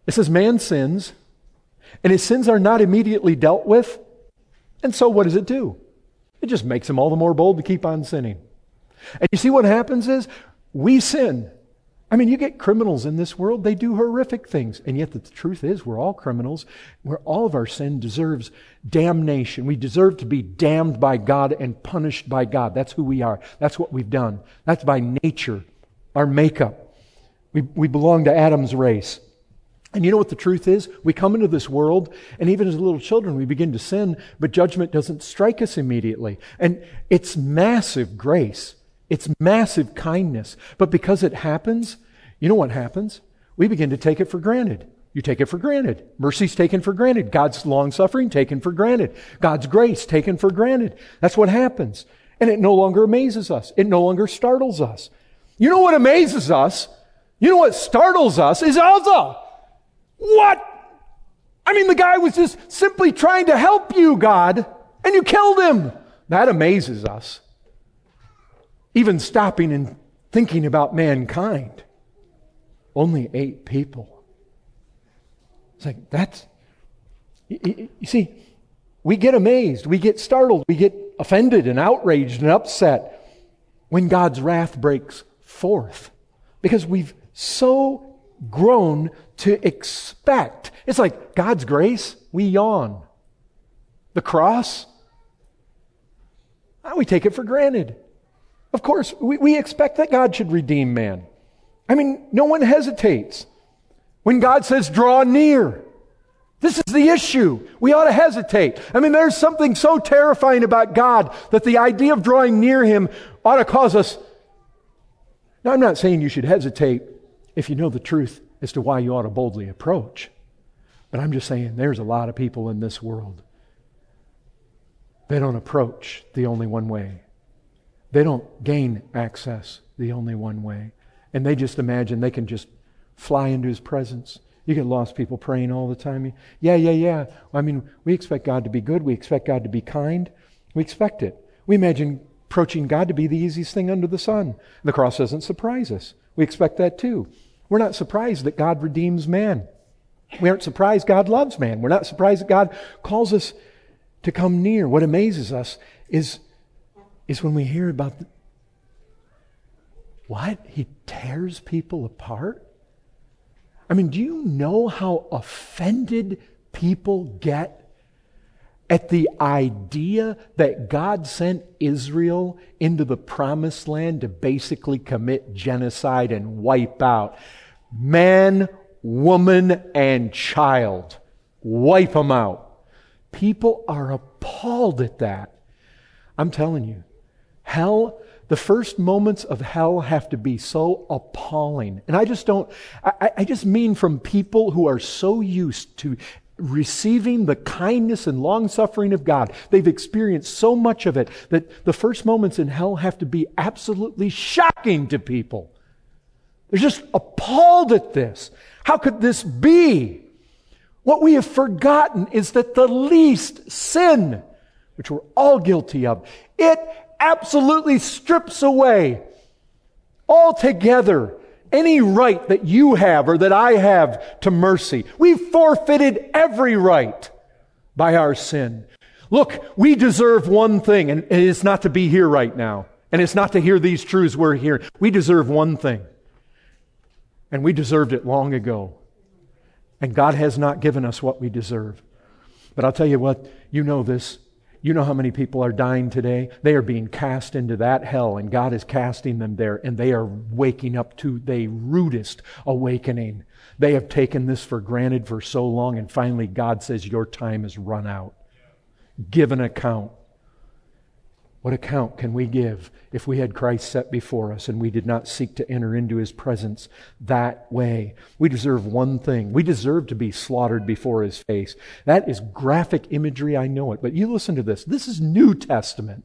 It says man sins, and his sins are not immediately dealt with. And so what does it do? It just makes him all the more bold to keep on sinning. And you see what happens is, we sin. I mean, you get criminals in this world, they do horrific things. And yet the truth is, we're all criminals, where all of our sin deserves damnation. We deserve to be damned by God and punished by God. That's who we are. That's what we've done. That's by nature, our makeup. We, we belong to Adam's race. And you know what the truth is? We come into this world, and even as little children, we begin to sin, but judgment doesn't strike us immediately. And it's massive grace. It's massive kindness. But because it happens, you know what happens? We begin to take it for granted. You take it for granted. Mercy's taken for granted. God's long-suffering taken for granted. God's grace taken for granted. That's what happens. And it no longer amazes us. It no longer startles us. You know what amazes us? You know what startles us is Uzzah. What? I mean, the guy was just simply trying to help you, God, and you killed him. That amazes us. Even stopping and thinking about mankind. Only eight people. It's like, that's... You, you see, we get amazed, we get startled, we get offended and outraged and upset when God's wrath breaks forth. Because we've so grown to expect. It's like God's grace, we yawn. The cross, we take it for granted. Of course, we, we expect that God should redeem man. I mean, no one hesitates. When God says, draw near, this is the issue. We ought to hesitate. I mean, there's something so terrifying about God that the idea of drawing near Him ought to cause us... Now, I'm not saying you should hesitate if you know the truth as to why you ought to boldly approach. But I'm just saying there's a lot of people in this world. They don't approach the only one way. They don't gain access the only one way. And they just imagine they can just fly into His presence. You get lost people praying all the time. Yeah, yeah, yeah. I mean, we expect God to be good. We expect God to be kind. We expect it. We imagine approaching God to be the easiest thing under the sun. The cross doesn't surprise us. We expect that too. We're not surprised that God redeems man. We aren't surprised God loves man. We're not surprised that God calls us to come near. What amazes us is is when we hear about the, what? He tears people apart? I mean, do you know how offended people get at the idea that God sent Israel into the promised land to basically commit genocide and wipe out man, woman, and child? Wipe them out. People are appalled at that. I'm telling you, hell, the first moments of hell have to be so appalling. And I just don't, I, I just mean from people who are so used to receiving the kindness and long-suffering of God. They've experienced so much of it that the first moments in hell have to be absolutely shocking to people. They're just appalled at this. How could this be? What we have forgotten is that the least sin, which we're all guilty of, it absolutely strips away altogether any right that you have or that I have to mercy. We've forfeited every right by our sin. Look, we deserve one thing, and it's not to be here right now. And it's not to hear these truths we're hearing. We deserve one thing. And we deserved it long ago. And God has not given us what we deserve. But I'll tell you what, you know this. You know how many people are dying today? They are being cast into that hell, and God is casting them there, and they are waking up to the rudest awakening. They have taken this for granted for so long, and finally God says, your time has run out. Give an account. What account can we give if we had Christ set before us and we did not seek to enter into His presence that way? We deserve one thing. We deserve to be slaughtered before His face. That is graphic imagery, I know it. But you listen to this. This is New Testament.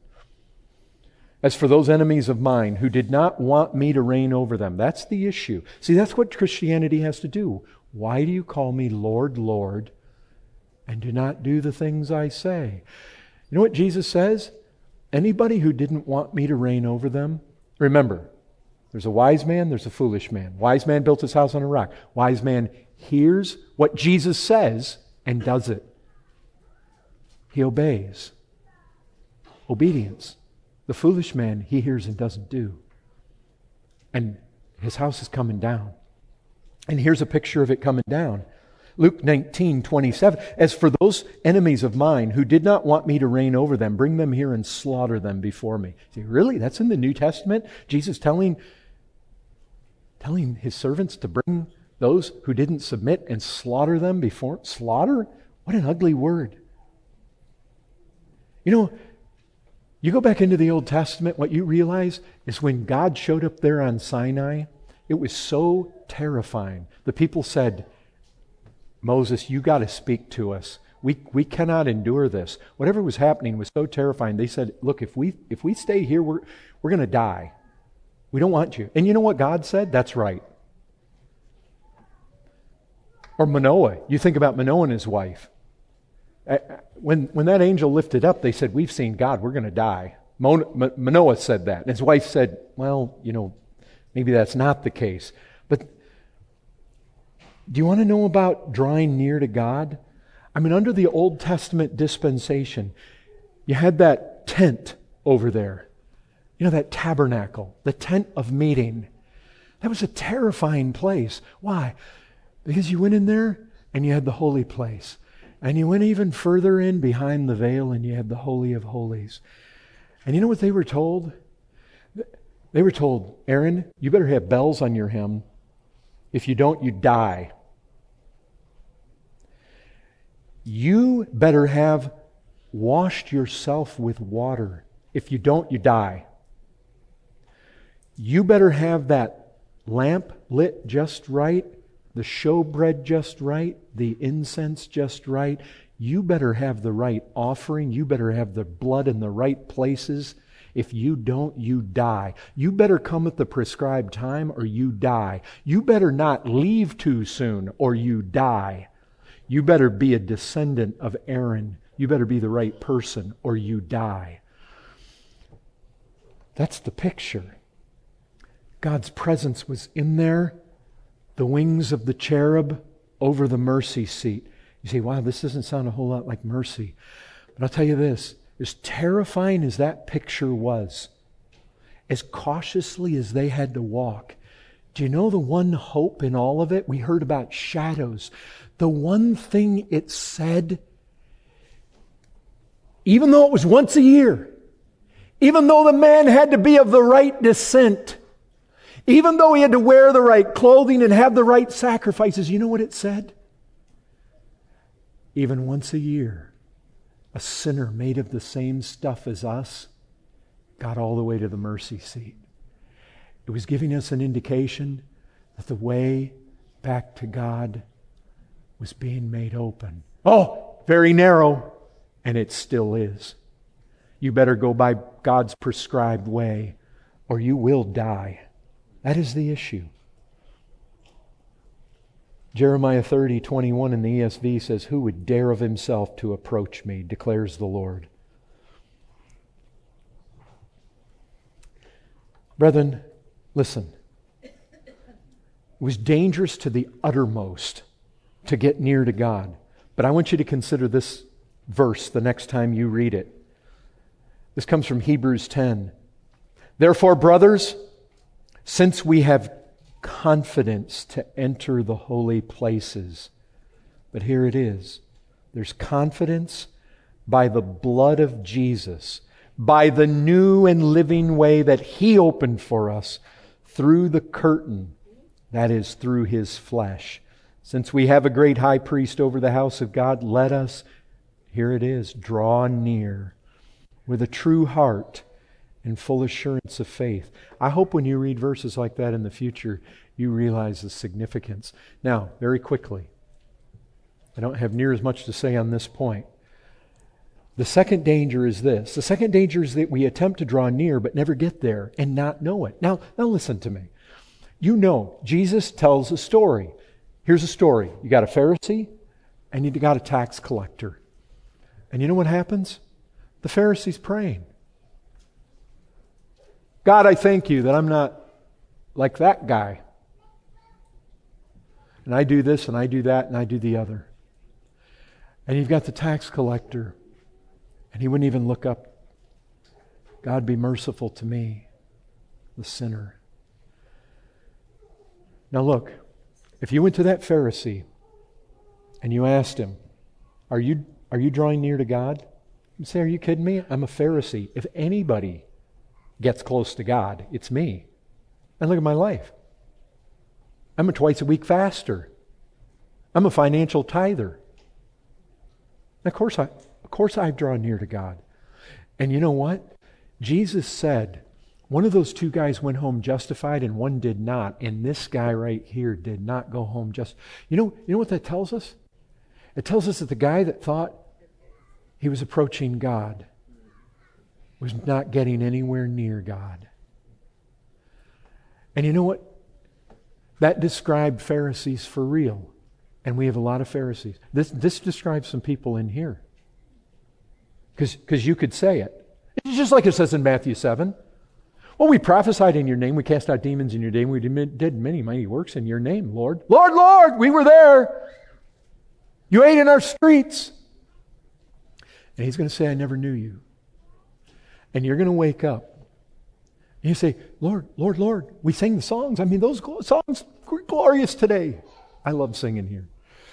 As for those enemies of mine who did not want me to reign over them, that's the issue. See, that's what Christianity has to do. Why do you call me Lord, Lord, and do not do the things I say? You know what Jesus says? Anybody who didn't want me to reign over them, remember, There's a wise man, there's a foolish man. Wise man built his house on a rock. Wise man hears what Jesus says and does it. He obeys. Obedience. The foolish man, he hears and doesn't do. And his house is coming down. And here's a picture of it coming down. Luke nineteen twenty-seven. As for those enemies of mine who did not want me to reign over them, bring them here and slaughter them before me. See, really? That's in the New Testament? Jesus telling, telling his servants to bring those who didn't submit and slaughter them before? Slaughter? What an ugly word. You know, you go back into the Old Testament, what you realize is when God showed up there on Sinai, it was so terrifying. The people said, Moses, you got to speak to us. We we cannot endure this. Whatever was happening was so terrifying. They said, look, if we if we stay here, we're we're going to die. We don't want you. And you know what God said? That's right. Or Manoah. You think about Manoah and his wife. When when that angel lifted up, they said, we've seen God. We're going to die. Manoah said that. And his wife said, well, you know, maybe that's not the case. But do you want to know about drawing near to God? I mean, under the Old Testament dispensation, you had that tent over there. You know, that tabernacle, the tent of meeting. That was a terrifying place. Why? Because you went in there and you had the holy place. And you went even further in behind the veil and you had the Holy of Holies. And you know what they were told? They were told, Aaron, you better have bells on your hem. If you don't, you die. You better have washed yourself with water. If you don't, you die. You better have that lamp lit just right, the showbread just right, the incense just right. You better have the right offering. You better have the blood in the right places. If you don't, you die. You better come at the prescribed time or you die. You better not leave too soon or you die. You better be a descendant of Aaron. You better be the right person or you die. That's the picture. God's presence was in there. The wings of the cherub over the mercy seat. You say, wow, this doesn't sound a whole lot like mercy. But I'll tell you this, as terrifying as that picture was, as cautiously as they had to walk, do you know the one hope in all of it? We heard about shadows. The one thing it said, even though it was once a year, even though the man had to be of the right descent, even though he had to wear the right clothing and have the right sacrifices, you know what it said? Even once a year, a sinner made of the same stuff as us got all the way to the mercy seat. It was giving us an indication that the way back to God was being made open. Oh, very narrow, and it still is. You better go by God's prescribed way, or you will die. That is the issue. Jeremiah thirty twenty-one in the E S V says, who would dare of himself to approach me, declares the Lord. Brethren, listen. It was dangerous to the uttermost to get near to God. But I want you to consider this verse the next time you read it. This comes from Hebrews ten. Therefore, brothers, since we have confidence to enter the holy places. But here it is. There's confidence by the blood of Jesus, by the new and living way that He opened for us through the curtain, that is, through His flesh. Since we have a great high priest over the house of God, let us, here it is, draw near with a true heart and full assurance of faith. I hope when you read verses like that in the future, you realize the significance. Now, very quickly, I don't have near as much to say on this point. The second danger is this. The second danger is that we attempt to draw near but never get there and not know it. Now, now listen to me. You know, Jesus tells a story. Here's a story. You got a Pharisee and you got a tax collector. And you know what happens? The Pharisee's praying. God, I thank you that I'm not like that guy. And I do this and I do that and I do the other. And you've got the tax collector, and he wouldn't even look up. God, be merciful to me, the sinner. Now look, if you went to that Pharisee and you asked him, are you, are you drawing near to God? He'd say, are you kidding me? I'm a Pharisee. If anybody gets close to God, it's me. And look at my life. I'm a twice a week faster. I'm a financial tither. And of course I, of course I've drawn near to God. And you know what? Jesus said, one of those two guys went home justified and one did not. And this guy right here did not go home just. You know, you know what that tells us? It tells us that the guy that thought he was approaching God was not getting anywhere near God. And you know what? That described Pharisees for real. And we have a lot of Pharisees. This, this describes some people in here. Because you could say it. It's just like it says in Matthew seven. Well, we prophesied in your name. We cast out demons in your name. We did many mighty works in your name, Lord. Lord, Lord, we were there. You ate in our streets. And he's going to say, I never knew you. And you're going to wake up. And you say, Lord, Lord, Lord, we sang the songs. I mean, those songs were glorious today. I love singing here.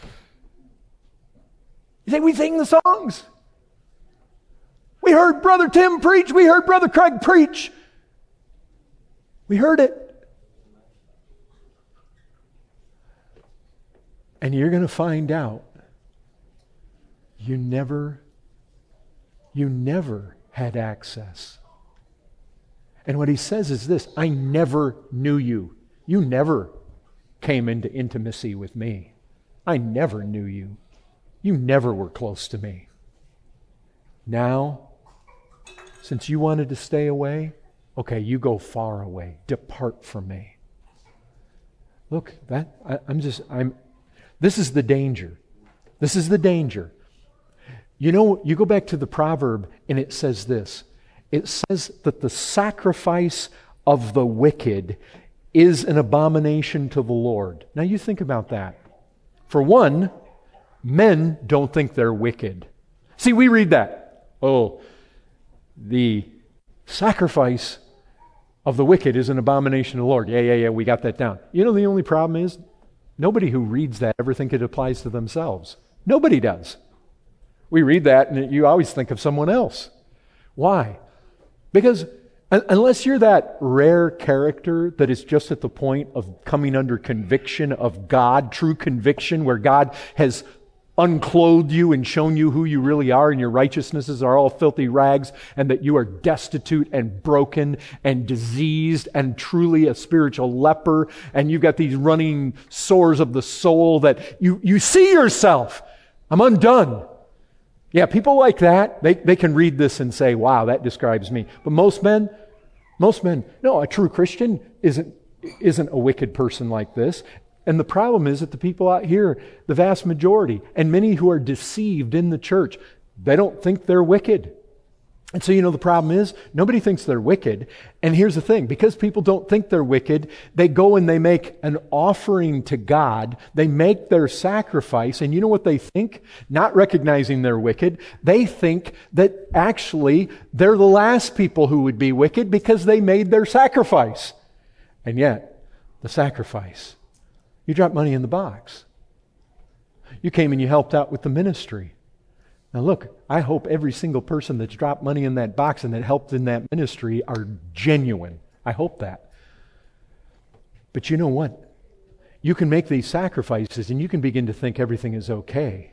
You say, we sing the songs. We heard Brother Tim preach. We heard Brother Craig preach. We heard it. And you're going to find out you never, you never had access. And what he says is this, I never knew you. You never came into intimacy with me. I never knew you. You never were close to me. Now, since you wanted to stay away, okay, you go far away. Depart from me. Look, that I, I'm just I'm this is the danger. This is the danger. You know, you go back to the proverb and it says this. It says that the sacrifice of the wicked is an abomination to the Lord. Now you think about that. For one, men don't think they're wicked. See, we read that. Oh, the sacrifice of the wicked is an abomination to the Lord. Yeah, yeah, yeah, we got that down. You know, the only problem is nobody who reads that ever think it applies to themselves. Nobody does. We read that and you always think of someone else. Why? Because unless you're that rare character that is just at the point of coming under conviction of God, true conviction where God has unclothed you and shown you who you really are and your righteousnesses are all filthy rags and that you are destitute and broken and diseased and truly a spiritual leper and you've got these running sores of the soul that you, you see yourself. I'm undone. Yeah, people like that, they, they can read this and say, wow, that describes me. But most men, most men, no, a true Christian isn't, isn't a wicked person like this. And the problem is that the people out here, the vast majority, and many who are deceived in the church, they don't think they're wicked. And so, you know, the problem is, nobody thinks they're wicked. And here's the thing, because people don't think they're wicked, they go and they make an offering to God. They make their sacrifice. And you know what they think? Not recognizing they're wicked, they think that actually they're the last people who would be wicked because they made their sacrifice. And yet, the sacrifice, you dropped money in the box. You came and you helped out with the ministry. Now look, I hope every single person that's dropped money in that box and that helped in that ministry are genuine. I hope that. But you know what? You can make these sacrifices and you can begin to think everything is okay.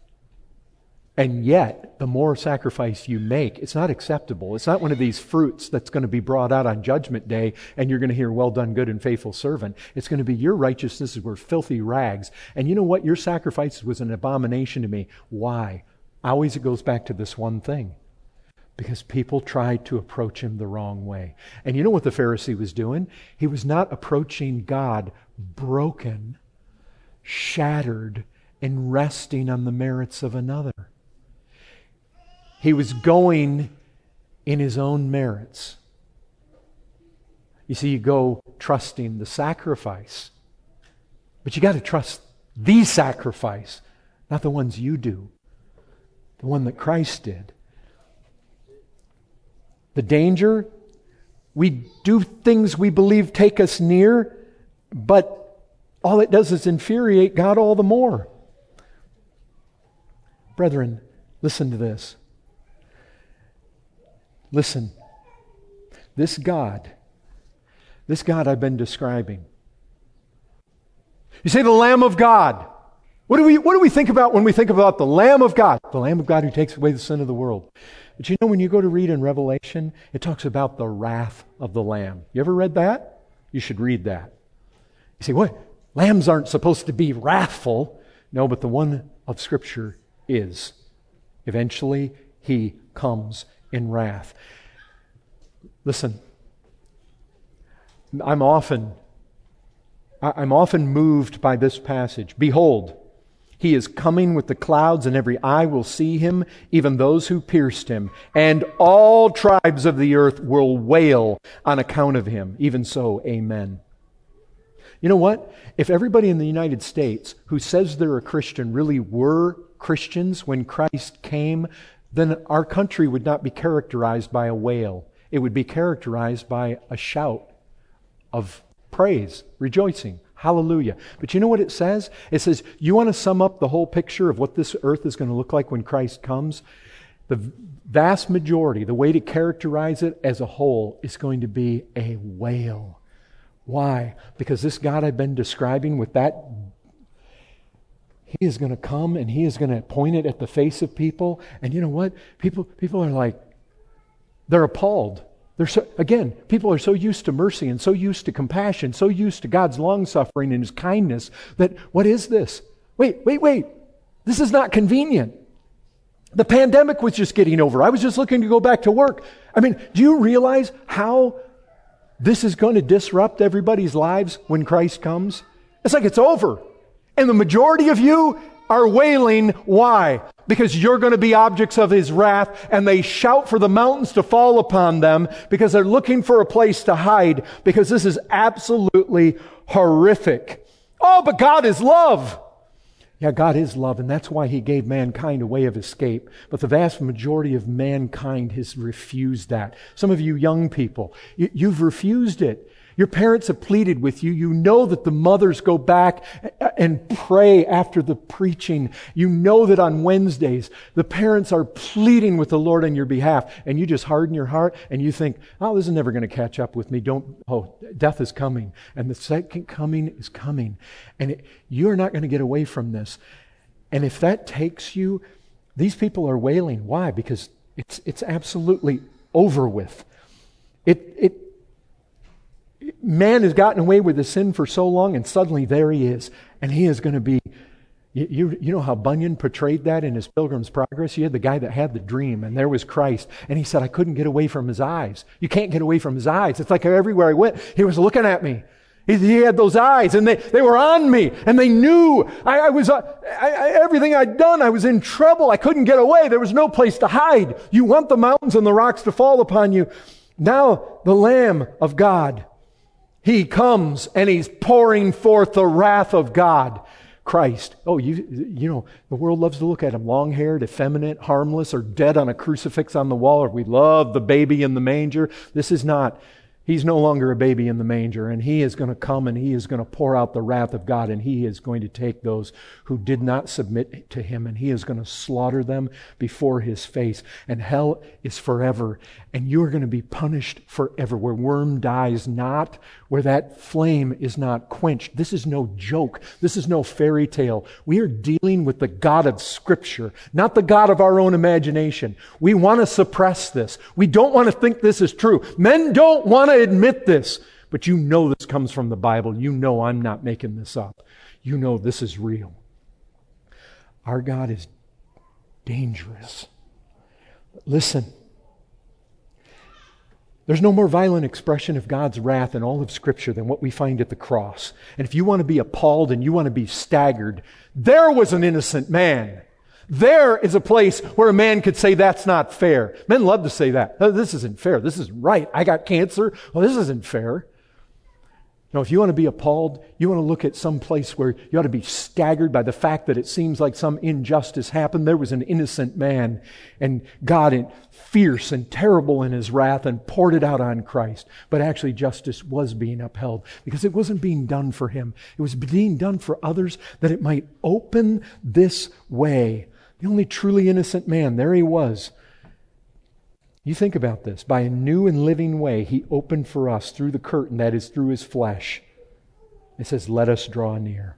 And yet, the more sacrifice you make, it's not acceptable. It's not one of these fruits that's going to be brought out on Judgment Day and you're going to hear, well done, good and faithful servant. It's going to be your righteousnesses were filthy rags. And you know what? Your sacrifice was an abomination to me. Why? Always it goes back to this one thing. Because people tried to approach him the wrong way. And you know what the Pharisee was doing? He was not approaching God broken, shattered, and resting on the merits of another. He was going in his own merits. You see, you go trusting the sacrifice. But you got to trust the sacrifice, not the ones you do. The one that Christ did. The danger, we do things we believe take us near, but all it does is infuriate God all the more. Brethren, listen to this. Listen. This God, this God I've been describing. You say the Lamb of God. What do we, what do we think about when we think about the Lamb of God? The Lamb of God who takes away the sin of the world. But you know, when you go to read in Revelation, it talks about the wrath of the Lamb. You ever read that? You should read that. You say, what? Lambs aren't supposed to be wrathful. No, but the one of Scripture is. Eventually, he comes in wrath. Listen, I'm often, I'm often moved by this passage. Behold, he is coming with the clouds, and every eye will see him, even those who pierced him. And all tribes of the earth will wail on account of him. Even so, amen. You know what? If everybody in the United States who says they're a Christian really were Christians when Christ came, then our country would not be characterized by a wail. It would be characterized by a shout of praise, rejoicing. Hallelujah. But you know what it says? It says, you want to sum up the whole picture of what this earth is going to look like when Christ comes? The vast majority, the way to characterize it as a whole, is going to be a wail. Why? Because this God I've been describing with that, He is going to come and He is going to point it at the face of people. And you know what? People, people are like, they're appalled. They're so, again, people are so used to mercy and so used to compassion, so used to God's long-suffering and His kindness that, what is this? Wait, wait, wait. This is not convenient. The pandemic was just getting over. I was just looking to go back to work. I mean, do you realize how this is going to disrupt everybody's lives when Christ comes? It's like it's over. And the majority of you are wailing. Why? Because you're going to be objects of His wrath, and they shout for the mountains to fall upon them because they're looking for a place to hide, because this is absolutely horrific. Oh, but God is love. Yeah, God is love, and that's why He gave mankind a way of escape. But the vast majority of mankind has refused that. Some of you young people, you, you've refused it. Your parents have pleaded with you. You know that the mothers go back and pray after the preaching. You know that on Wednesdays, the parents are pleading with the Lord on your behalf. And you just harden your heart and you think, oh, this is never going to catch up with me. Don't, oh, death is coming. And the second coming is coming. And it, you're not going to get away from this. And if that takes you, these people are wailing. Why? Because it's, it's absolutely over with. It, it, Man has gotten away with the sin for so long, and suddenly there he is. And he is going to be, you, you, you know how Bunyan portrayed that in his Pilgrim's Progress? You had the guy that had the dream, and there was Christ. And he said, I couldn't get away from His eyes. You can't get away from His eyes. It's like everywhere I went, He was looking at me. He, he had those eyes, and they, they were on me, and they knew I, I was, uh, I, I, everything I'd done, I was in trouble. I couldn't get away. There was no place to hide. You want the mountains and the rocks to fall upon you. Now, the Lamb of God, He comes and He's pouring forth the wrath of God. Christ. Oh, you you know, the world loves to look at Him long-haired, effeminate, harmless, or dead on a crucifix on the wall, or we love the baby in the manger. This is not. He's no longer a baby in the manger, and He is going to come and He is going to pour out the wrath of God, and He is going to take those who did not submit to Him, and He is going to slaughter them before His face. And hell is forever, and you are going to be punished forever, where worm dies not, where that flame is not quenched. This is no joke. This is no fairy tale. We are dealing with the God of Scripture, not the God of our own imagination. We want to suppress this. We don't want to think this is true. Men don't want to admit this, but you know this comes from the Bible. You know I'm not making this up. You know this is real. Our God is dangerous. Listen. There's no more violent expression of God's wrath in all of Scripture than what we find at the cross. And if you want to be appalled and you want to be staggered, there was an innocent man. There is a place where a man could say that's not fair. Men love to say that. Oh, this isn't fair. This isn't right. I got cancer. Well, this isn't fair. No, if you want to be appalled, you want to look at some place where you ought to be staggered by the fact that it seems like some injustice happened. There was an innocent man, and God, in, fierce and terrible in His wrath, and poured it out on Christ. But actually justice was being upheld because it wasn't being done for him. It was being done for others, that it might open this way. The only truly innocent man, there he was. You think about this. By a new and living way, He opened for us through the curtain, that is, through His flesh. It says, let us draw near.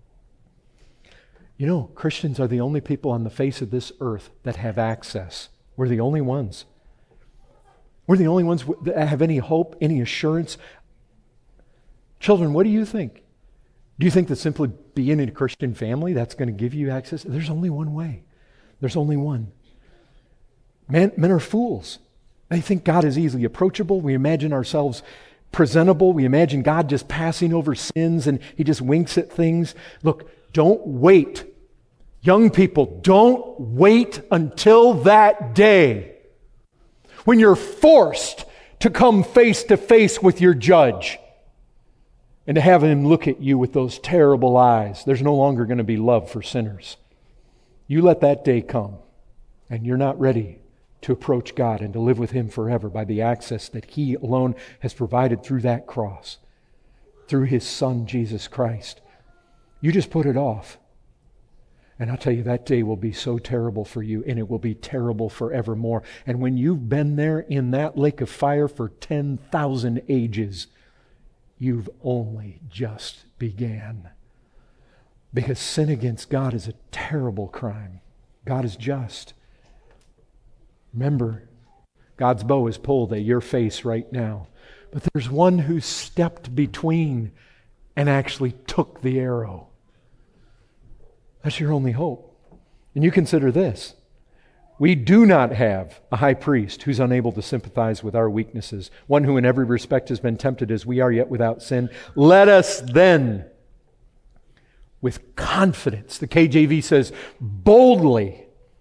You know, Christians are the only people on the face of this earth that have access. We're the only ones. We're the only ones that have any hope, any assurance. Children, what do you think? Do you think that simply being in a Christian family, that's going to give you access? There's only one way. There's only one. Men, men are fools. They think God is easily approachable. We imagine ourselves presentable. We imagine God just passing over sins and He just winks at things. Look, don't wait. Young people, don't wait until that day when you're forced to come face to face with your judge and to have Him look at you with those terrible eyes. There's no longer going to be love for sinners. You let that day come, and you're not ready to approach God and to live with Him forever by the access that He alone has provided through that cross, through His Son, Jesus Christ. You just put it off. And I'll tell you, that day will be so terrible for you, and it will be terrible forevermore. And when you've been there in that lake of fire for ten thousand ages, you've only just began. Because sin against God is a terrible crime. God is just. Remember, God's bow is pulled at your face right now. But there's one who stepped between and actually took the arrow. That's your only hope. And you consider this. We do not have a high priest who's unable to sympathize with our weaknesses, one who in every respect has been tempted as we are, yet without sin. Let us then, with confidence, the K J V says, boldly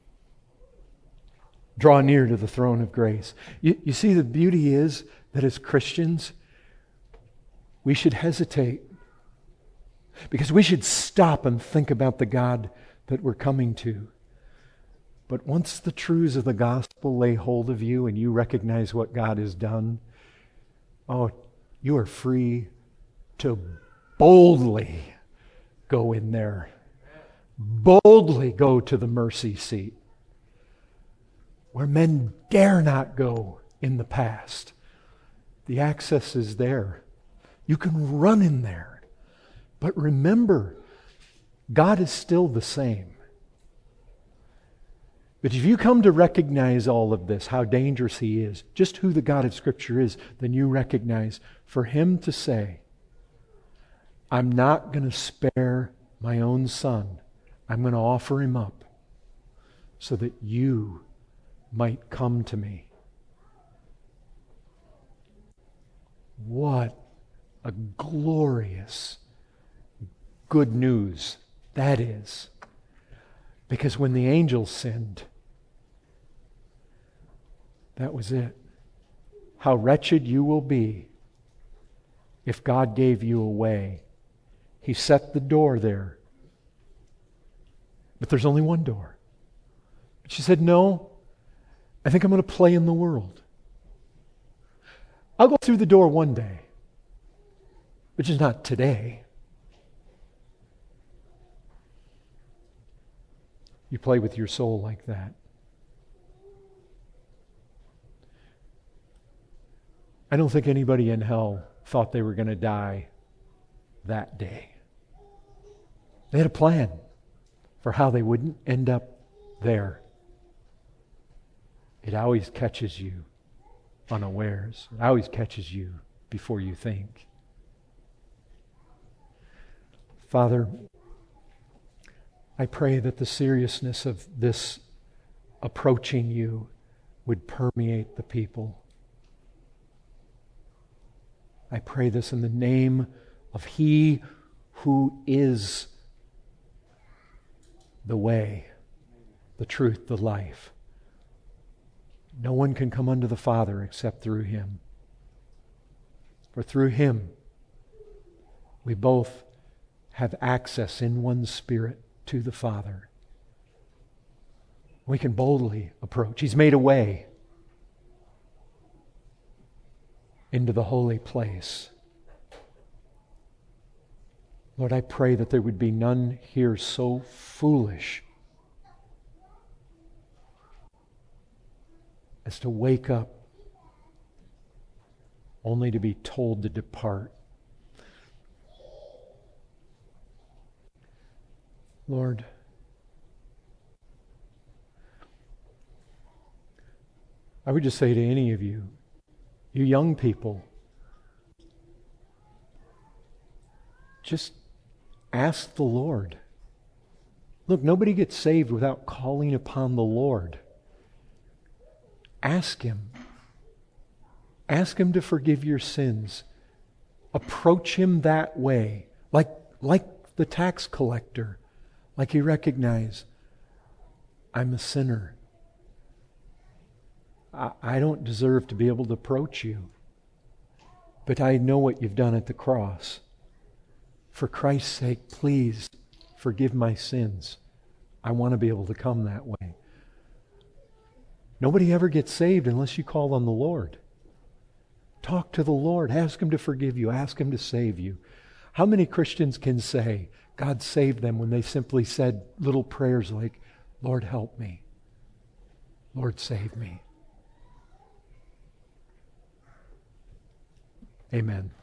draw near to the throne of grace. You, you see, the beauty is that as Christians, we should hesitate. Because we should stop and think about the God that we're coming to. But once the truths of the gospel lay hold of you and you recognize what God has done, oh, you are free to boldly go in there. Boldly go to the mercy seat where men dare not go in the past. The access is there. You can run in there. But remember, God is still the same. But if you come to recognize all of this, how dangerous He is, just who the God of Scripture is, then you recognize for Him to say, I'm not going to spare my own Son. I'm going to offer Him up so that you might come to me. What a glorious good news that is. Because when the angels sinned, that was it. How wretched you will be if God gave you away. He set the door there. But there's only one door. But she said, no, I think I'm going to play in the world. I'll go through the door one day, which is not today. You play with your soul like that. I don't think anybody in hell thought they were going to die that day. They had a plan for how they wouldn't end up there. It always catches you unawares. It always catches you before you think. Father, I pray that the seriousness of this approaching you would permeate the people. I pray this in the name of He who is the way, the truth, the life. No one can come unto the Father except through Him. For through Him we both have access in one Spirit to the Father. We can boldly approach. He's made a way into the holy place. Lord, I pray that there would be none here so foolish as to wake up only to be told to depart. Lord, I would just say to any of you, you young people, just ask the Lord. Look, nobody gets saved without calling upon the Lord. Ask Him. Ask Him to forgive your sins. Approach Him that way, like, like the tax collector, like you recognize, I'm a sinner. I, I don't deserve to be able to approach you, but I know what you've done at the cross. For Christ's sake, please forgive my sins. I want to be able to come that way. Nobody ever gets saved unless you call on the Lord. Talk to the Lord. Ask Him to forgive you. Ask Him to save you. How many Christians can say God saved them when they simply said little prayers like, Lord, help me. Lord, save me. Amen.